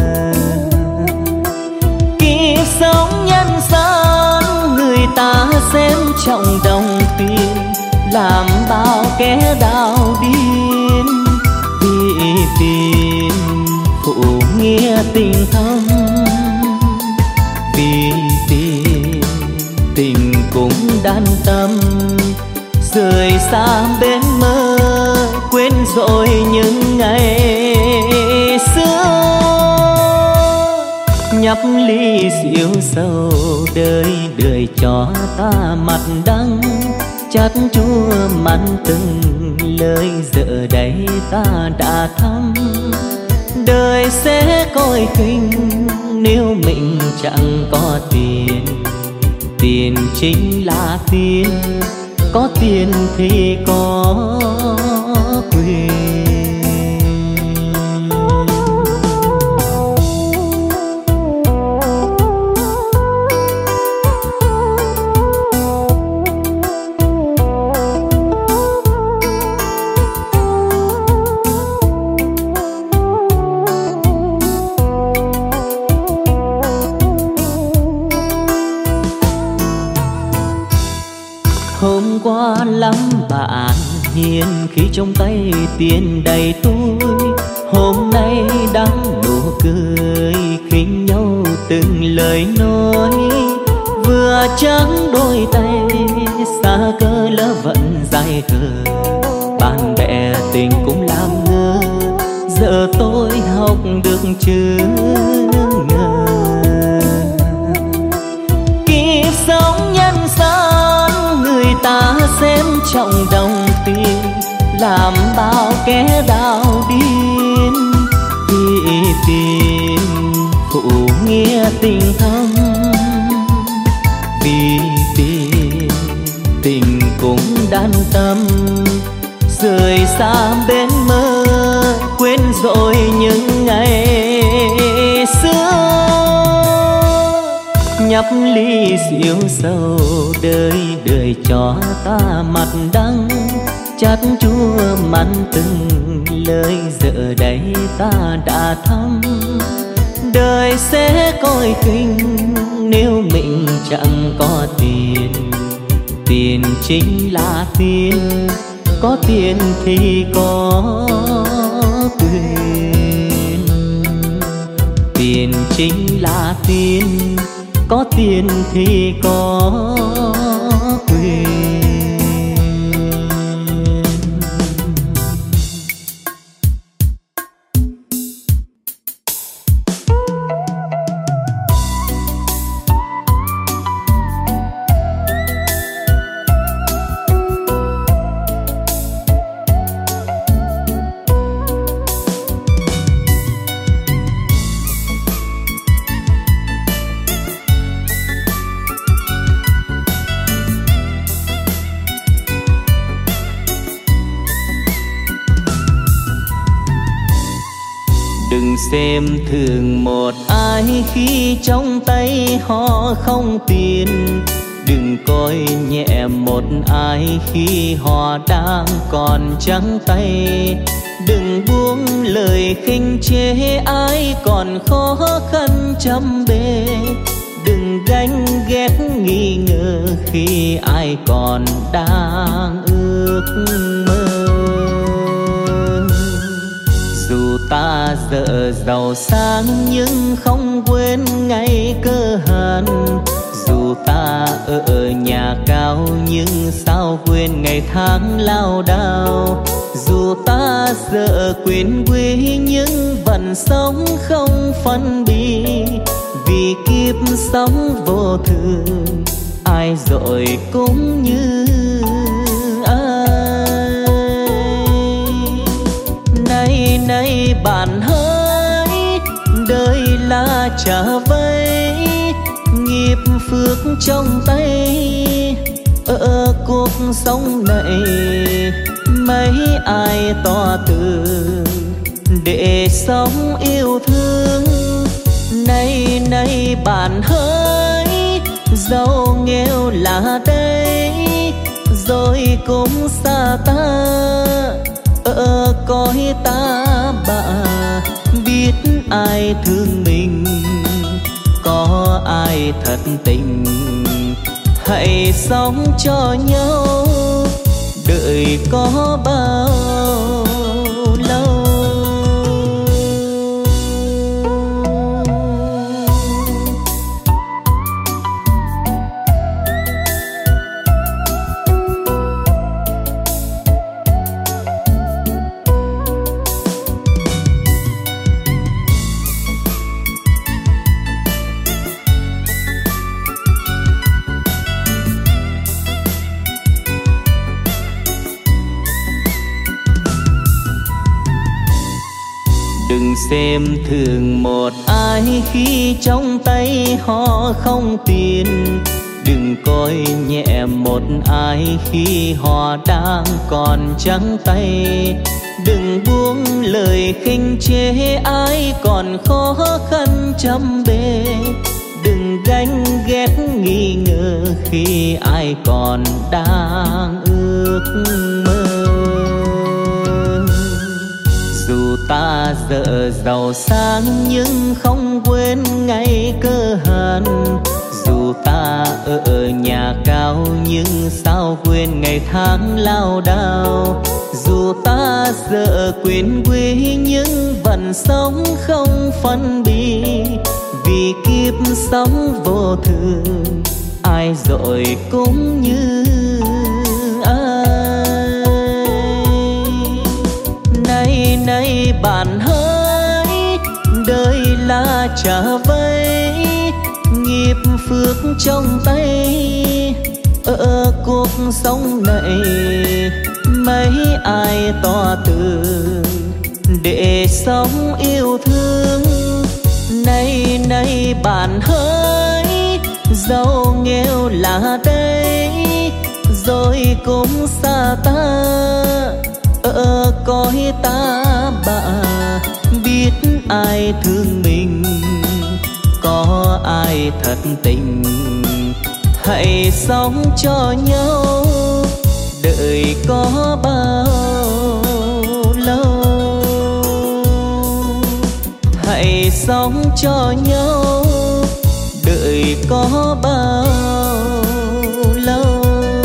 kiếp sống nhân gian người ta xem trọng đồng tiền, làm bao kẻ đau điên vì tiền phụ nghĩa tình thâm. Vì tiền tình cũng đan tâm, rời xa bên mơ quên rồi những ngày xưa. Nhấp ly rượu sầu đời đời cho ta mặt đắng, chát chua mặn từng lời giờ đây ta đã thăm. Đời sẽ coi khinh nếu mình chẳng có tiền, tiền chính là tiền, có tiền thì có quyền. hiền khi trong tay tiền đầy túi. Hôm nay đắng nụ cười khinh nhau từng lời nói, vừa trắng đôi tay xa cơ lỡ vẫn dài khờ. Bạn bè tình cũng làm ngơ, giờ tôi học được chữ ngờ. Kiếp sống nhân gian người ta xem trọng đồng tiền, làm bao kẻ đau điên vì tiền phụ nghĩa tình thâm. Vì tiền tình cũng đan tâm, rời xa bên mơ quên rồi những ngày xưa. Nhấp ly rượu sầu đời đời cho ta mặt đắng, chát chua mặn từng lời giờ đây ta đã thăm. Đời sẽ coi khinh nếu mình chẳng có tiền, tiền chính là tiền, có tiền thì có quyền. Tiền chính là tiền, có tiền thì có quyền. Đừng xem thường một ai khi trong tay họ không tiền, đừng coi nhẹ một ai khi họ đang còn trắng tay. Đừng buông lời khinh chê ai còn khó khăn trăm bề, đừng ganh ghét nghi ngờ khi ai còn đang ước mơ. Dù ta giờ giàu sang nhưng không quên ngày cơ hàn, dù ta ở nhà cao nhưng sao quên ngày tháng lao đao. Dù ta giờ quyền quý nhưng vẫn sống không phân bì, vì kiếp sống vô thường ai rồi cũng như ai. Nay nay bạn hỡi, đời là trả vây, nghiệp phước trong tay. Ở cuộc sống này mấy ai tỏ tường để sống yêu thương. Nay nay bạn hỡi, giàu nghèo là đây rồi cũng xa ta. Ở cõi ta bà biết ai thương mình, có ai thật tình. Hãy sống cho nhau đợi có bao lâu. Đừng xem thường một ai khi trong tay họ không tiền, đừng coi nhẹ một ai khi họ đang còn trắng tay. Đừng buông lời khinh chê ai còn khó khăn trăm bề, đừng ganh ghét nghi ngờ khi ai còn đang ước mơ. Dù ta giờ giàu sang nhưng không quên ngày cơ hàn, Dù ta ở nhà cao nhưng sao quên ngày tháng lao đao. Dù ta giờ quên quê nhưng vẫn sống không phân biệt. Vì kiếp sống vô thường, ai rồi cũng như ai. Nay nay bạn hỡi, đời là trả vây, nghiệp phước trong tay. Ở cuộc sống này mấy ai tỏ tường để sống yêu thương. Nay nay bạn hỡi, giàu nghèo là đây rồi cũng xa ta. Ở cõi ta bà biết ai thương mình, có ai thật tình. Hãy sống cho nhau, đời có bao lâu. Hãy sống cho nhau, đời có bao lâu.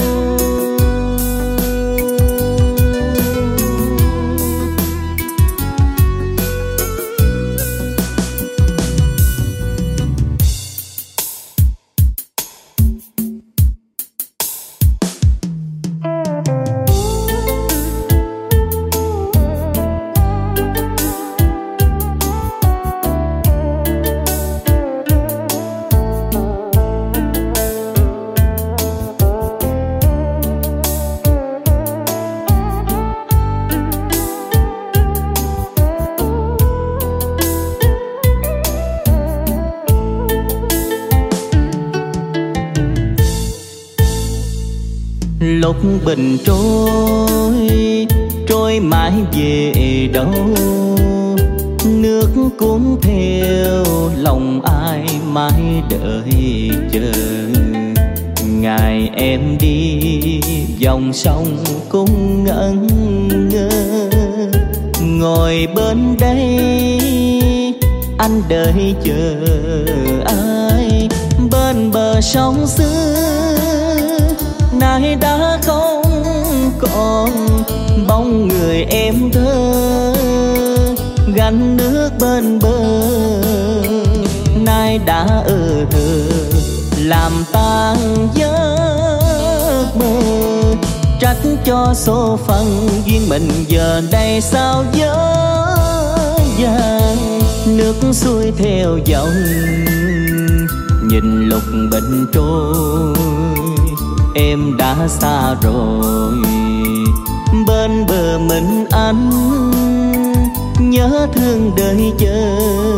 Lúc bình trôi, trôi mãi về đâu. Nước cuốn theo lòng ai mãi đợi chờ. Ngày em đi dòng sông cũng ngẩn ngơ. Ngồi bên đây anh đợi chờ ai. Bên bờ sông xưa nay đã không còn bóng người em thơ. Gánh nước bên bờ nay đã ở thờ, làm tan giấc mơ. Trách cho số phận duyên mình giờ đây sao dở dàng. Nước xuôi theo dòng nhìn lục bình trôi, em đã xa rồi. Bên bờ mình anh nhớ thương đợi chờ.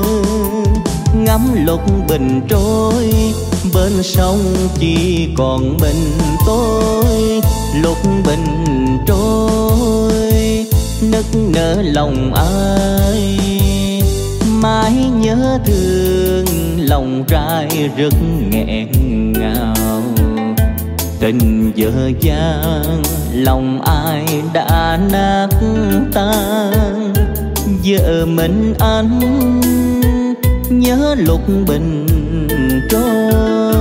Ngắm lục bình trôi, bên sông chỉ còn mình tôi. Lục bình trôi, nức nở lòng ai. Mãi nhớ thương lòng trai rất nghẹn ngào. Tình dở dang lòng ai đã nát tan. Giờ mình anh nhớ lục bình trôi.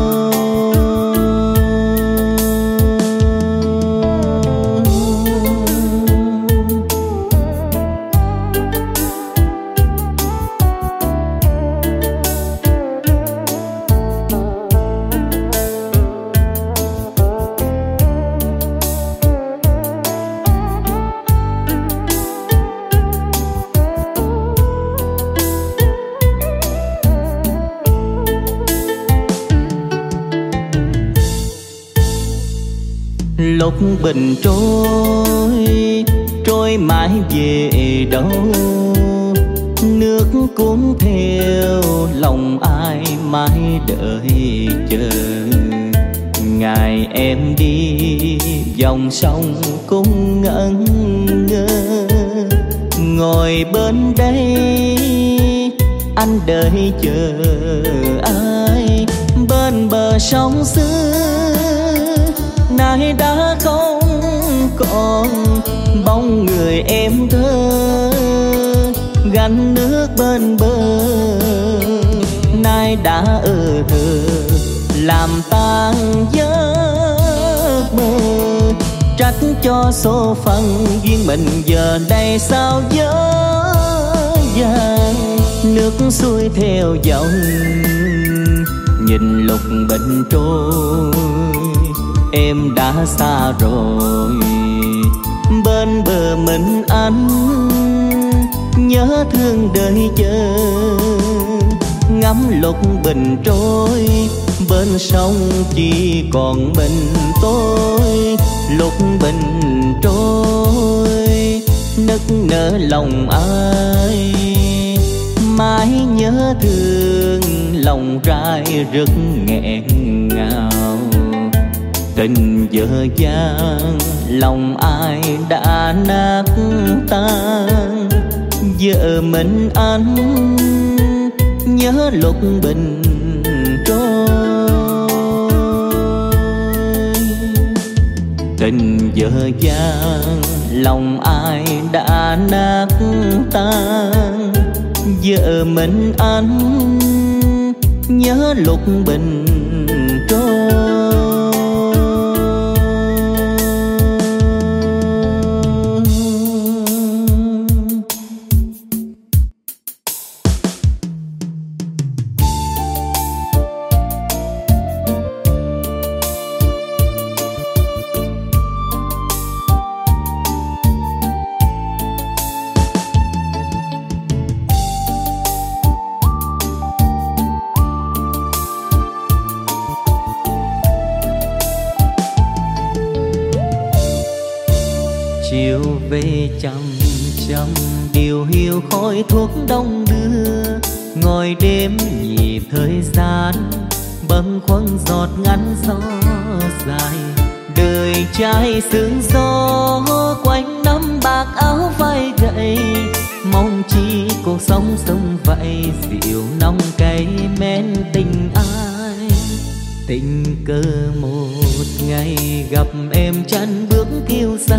Lúc bình trôi, trôi mãi về đâu. Nước cuốn theo lòng ai mãi đợi chờ. Ngày em đi dòng sông cũng ngẩn ngơ. Ngồi bên đây anh đợi chờ ai. Bên bờ sông xưa nay đã không còn bóng người em thơ. Gánh nước bên bờ nay đã ở thờ, làm tan giấc mơ. Trách cho số phận duyên mình giờ đây sao dở dàng. Nước xuôi theo dòng nhìn lục bình trôi, em đã xa rồi bên bờ mình anh nhớ thương đời chờ. Ngắm lục bình trôi bên sông chỉ còn mình tôi. Lục bình trôi nức nở lòng ai, mãi nhớ thương lòng trai rất nghẹn ngào. Tình dở dang lòng ai đã nát tan, giờ mình anh nhớ lục bình trôi. Tình dở dang lòng ai đã nát tan, giờ mình anh nhớ lục bình trôi. Chiều về chăm chăm điều hiu khói thuốc đông đưa, ngồi đêm nhịp thời gian bâng khuâng giọt ngắn gió dài. Đời trai sương gió quanh năm bạc áo vai gầy, mong chi cuộc sống sông vậy dịu nóng cay men tình ai. Tình cờ một ngày gặp em chân bước kiêu xa,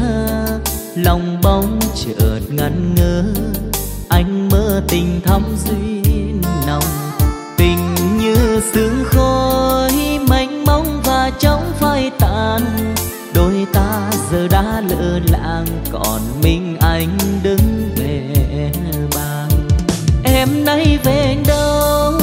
lòng bóng chợt ngẩn ngơ anh mơ tình thắm duyên nồng. Tình như sương khói mênh mông và chóng phai tàn, đôi ta giờ đã lỡ làng còn mình anh đứng bè bàng. Em nay về đâu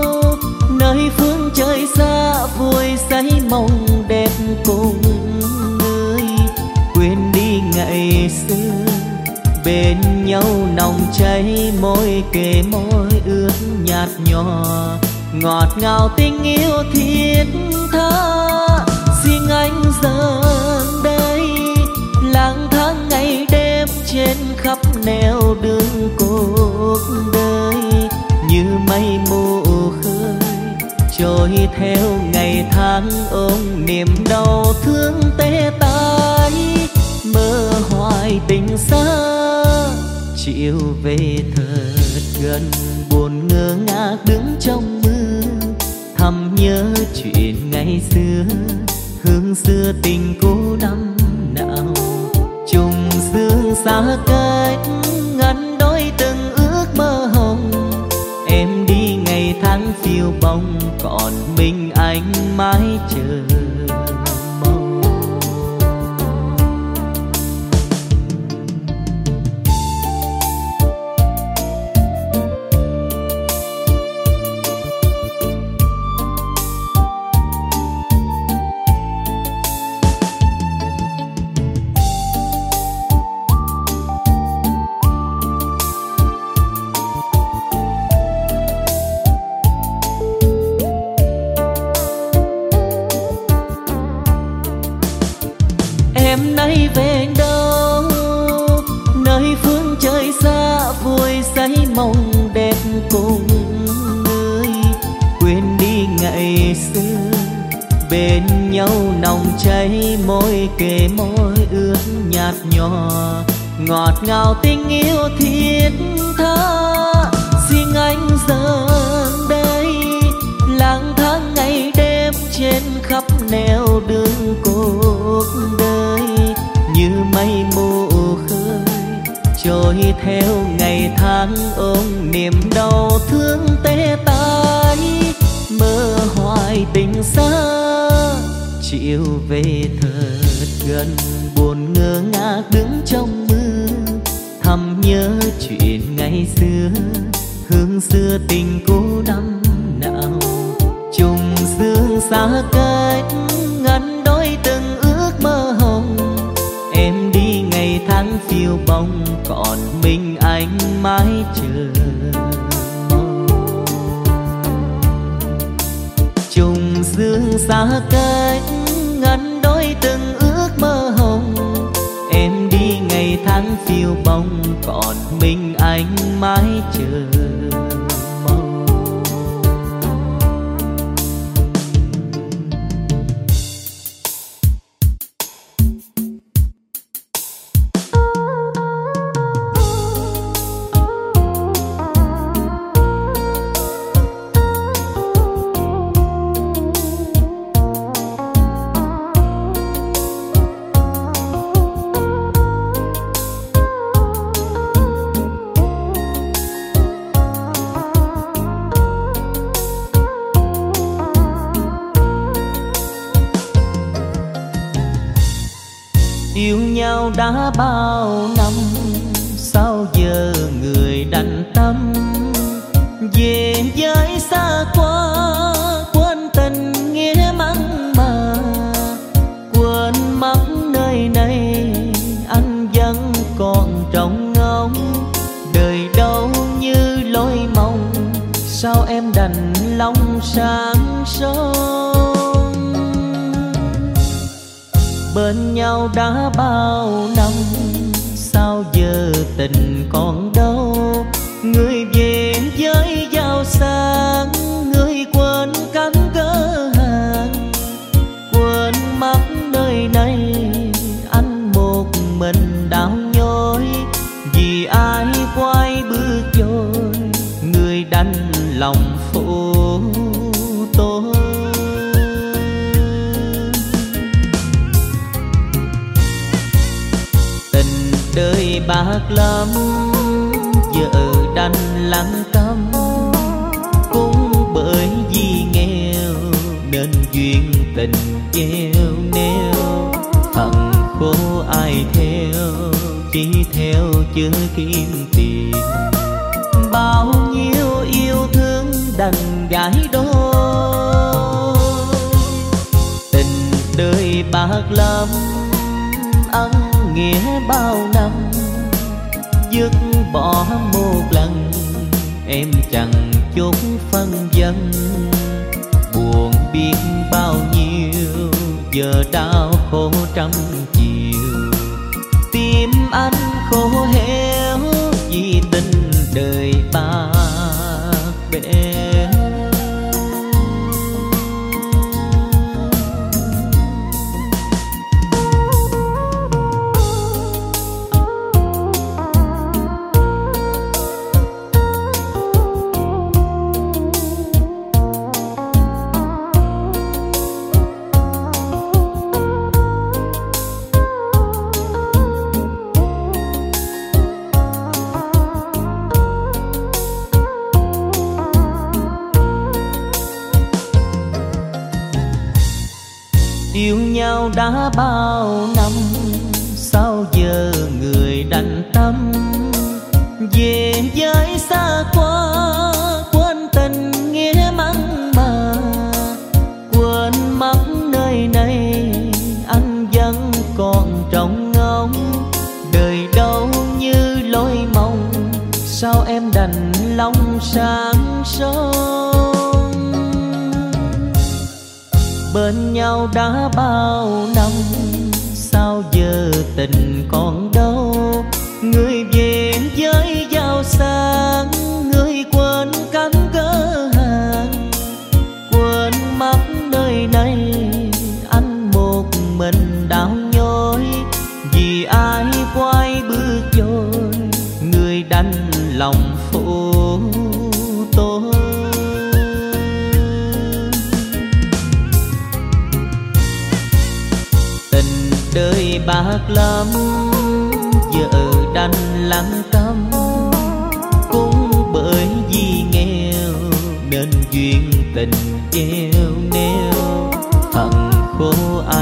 nơi phương trời xa vùi say mộng đẹp cùng người. Quên đi ngày xưa bên nhau nồng cháy môi kề môi ướt nhạt nhòa, ngọt ngào tình yêu thiết tha. Riêng anh giờ đây lang thang ngày đêm trên khắp nẻo đường cuộc đời, như mây mù khơi trôi theo ngày tháng ôm niềm đau thương tê tái. Mơ hoài tình xa chiều về thật gần, buồn ngơ ngác đứng trong mưa thầm nhớ chuyện ngày xưa. Hương xưa tình cũ năm nào trùng sương xa cách, ngăn đôi từng ước mơ hồng. Em đi ngày tháng phiêu bồng còn mình anh mãi chờ mong. Em nay về đâu nơi phương trời xa vùi say mộng đẹp cùng người. Quên đi ngày xưa bên nhau nồng cháy môi kề môi ướt nhạt nhòa, ngọt ngào tình yêu thiết tha. Riêng anh giờ đây lang thang ngày đêm trên khắp nẻo đường cuộc đời, như mây mù khơi trôi theo ngày tháng ôm niềm đau thương tê tái. Mơ hoài tình xa chiều về thật gần, buồn ngơ ngác đứng trong mưa, thầm nhớ chuyện ngày xưa, hương xưa tình cũ năm nào. Trùng sương xa cách ngăn đôi từng ước mơ hồng, em đi ngày tháng phiêu bồng, còn mình anh mãi chờ mong. Trùng sương xa cách ngăn đôi từng ước mơ hồng, em đi ngày tháng phiêu bồng, còn mình anh mãi chờ mong. Yêu nhau đã bao năm, sao giờ người đành tâm về với xa quá, quên tình nghĩa mặn mà, quên mất nơi này anh vẫn còn trong ngóng. Đời đâu như lối mong, sao em đành lòng sáng sớm. Bên nhau đã bao năm, sao giờ tình còn đâu. Người về với giao sáng, người quên cánh cớ hàng, quên mất nơi này anh một mình đau nhói. Vì ai quay bước vội, người đành lòng phụ tôi. Đời bạc lắm, vợ đành lặng câm, cũng bởi vì nghèo nên duyên tình treo neo. Phận khổ ai theo, chỉ theo chữ kiếm tiền. Bao nhiêu yêu thương đành gãi đôi, tình đời bạc lắm, ân nghĩa bao năm, dứt bỏ một lần em chẳng chút phân vân. Buồn biết bao nhiêu, giờ đau khổ trăm chiều. Tim anh khổ héo vì tình đời bạc bẽo. Yêu nhau đã bao năm, sao giờ người đành tâm về với xa quá, quên tình nghĩa mặn mà, quên mất nơi này anh vẫn còn trong ngóng. Đời đâu như lối mong, sao em đành lòng sáng sớm. Bên nhau đã bao năm, sao giờ tình còn đâu. Người về với giao sáng, người quên cánh cớ hàng, quên mất nơi này anh một mình đau nhói. Vì ai quay bước vội, người đành lòng phụ tôi. Đời bạc lắm, vợ đành lặng câm, cũng bởi vì nghèo nên duyên tình treo neo. Phận khổ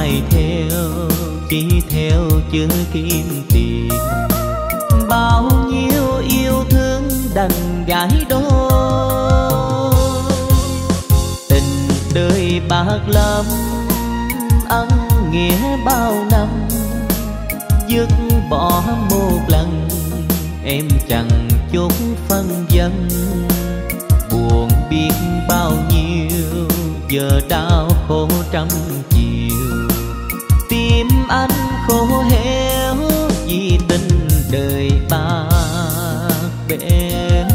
như kim tiền. Bao nhiêu yêu thương đành gái đôi, tình đời bạc lắm ân nghĩa bao năm. Dứt bỏ một lần em chẳng chút phân dân, buồn biết bao nhiêu giờ đau khổ trăm chiều. Tim anh khô héo vì tình đời bạc bẽo.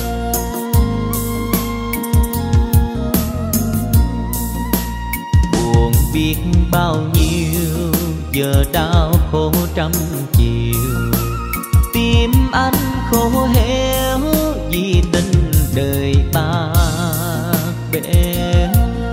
Buồn biết bao nhiêu giờ đau khổ trăm chiều. Tim anh khô héo vì tình đời bạc bẽo.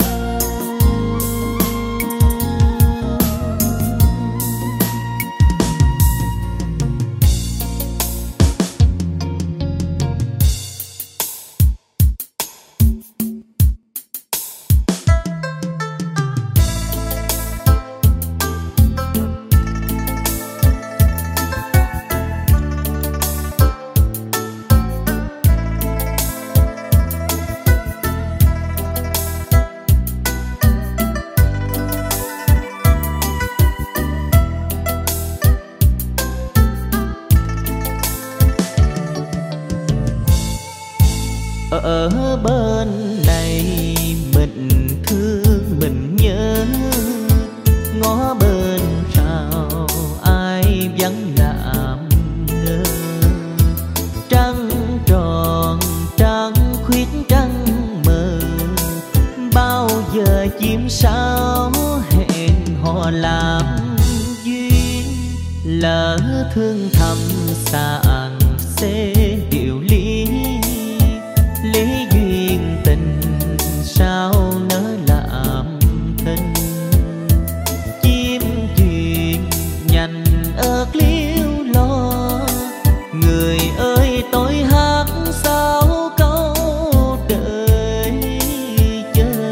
Ở bên này mình thương mình nhớ, ngó bên sau ai vẫn làm ngơ. Trăng tròn trăng khuyết trăng mờ, bao giờ chim sao hẹn hò làm duyên. Lỡ thương thầm sàng xê điều lý, lý duyên tình sao nỡ làm thinh. Chim chuyện nhành ớt liêu lo, người ơi tôi hát sao câu đời chờ.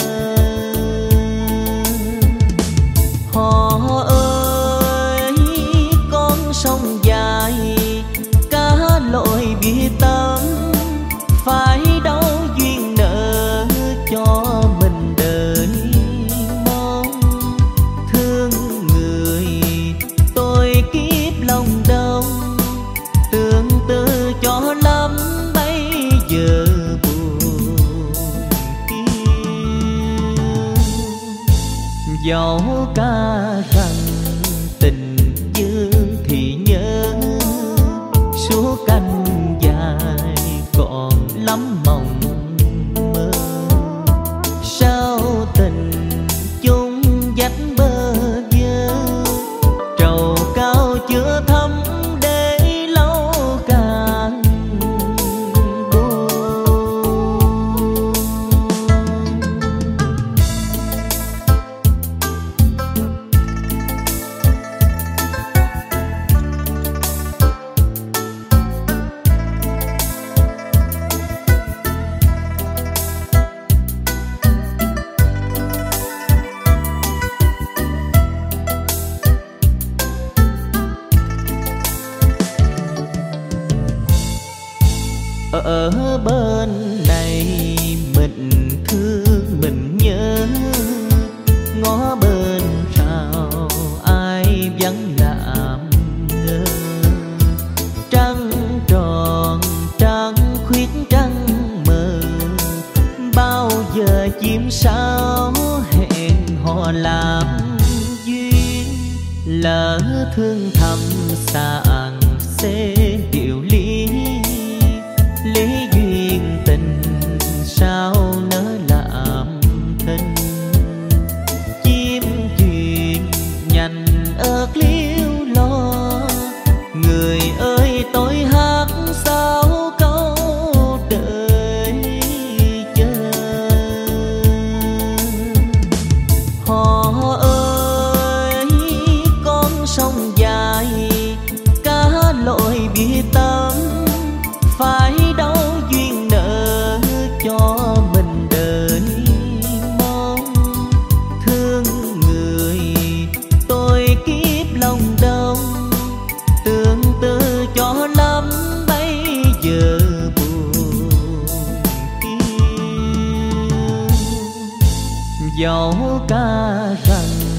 Họ ơi con sông dài cá lội biết tâm, phải đâu duyên nợ cho mình đời mong. Thương người tôi kiếp lòng đông, tương tư cho lắm bây giờ buồn yêu. Dẫu ca rằng tình dương thì nhớ, suốt canh dài còn lắm mộng mơ. Sao tình chung dắt bơ vơ, trầu cao chưa thấm để lâu càng buồn. Ở bên này mình thương mình nhớ, ngó bên sau ai vẫn làm ngơ. Trăng tròn trăng khuyết trăng mờ, bao giờ chim sao hẹn hò làm duyên. Lỡ thương thầm sàng xê điều lý, lý duyên tình sao nỡ làm thinh. Chim chuyện nhành ớt liêu lo, người ơi tôi hát sao câu đời chờ. Họ ơi con sông dài cá lội biết tâm, phải đâu duyên nợ cho mình dẫu ca rằng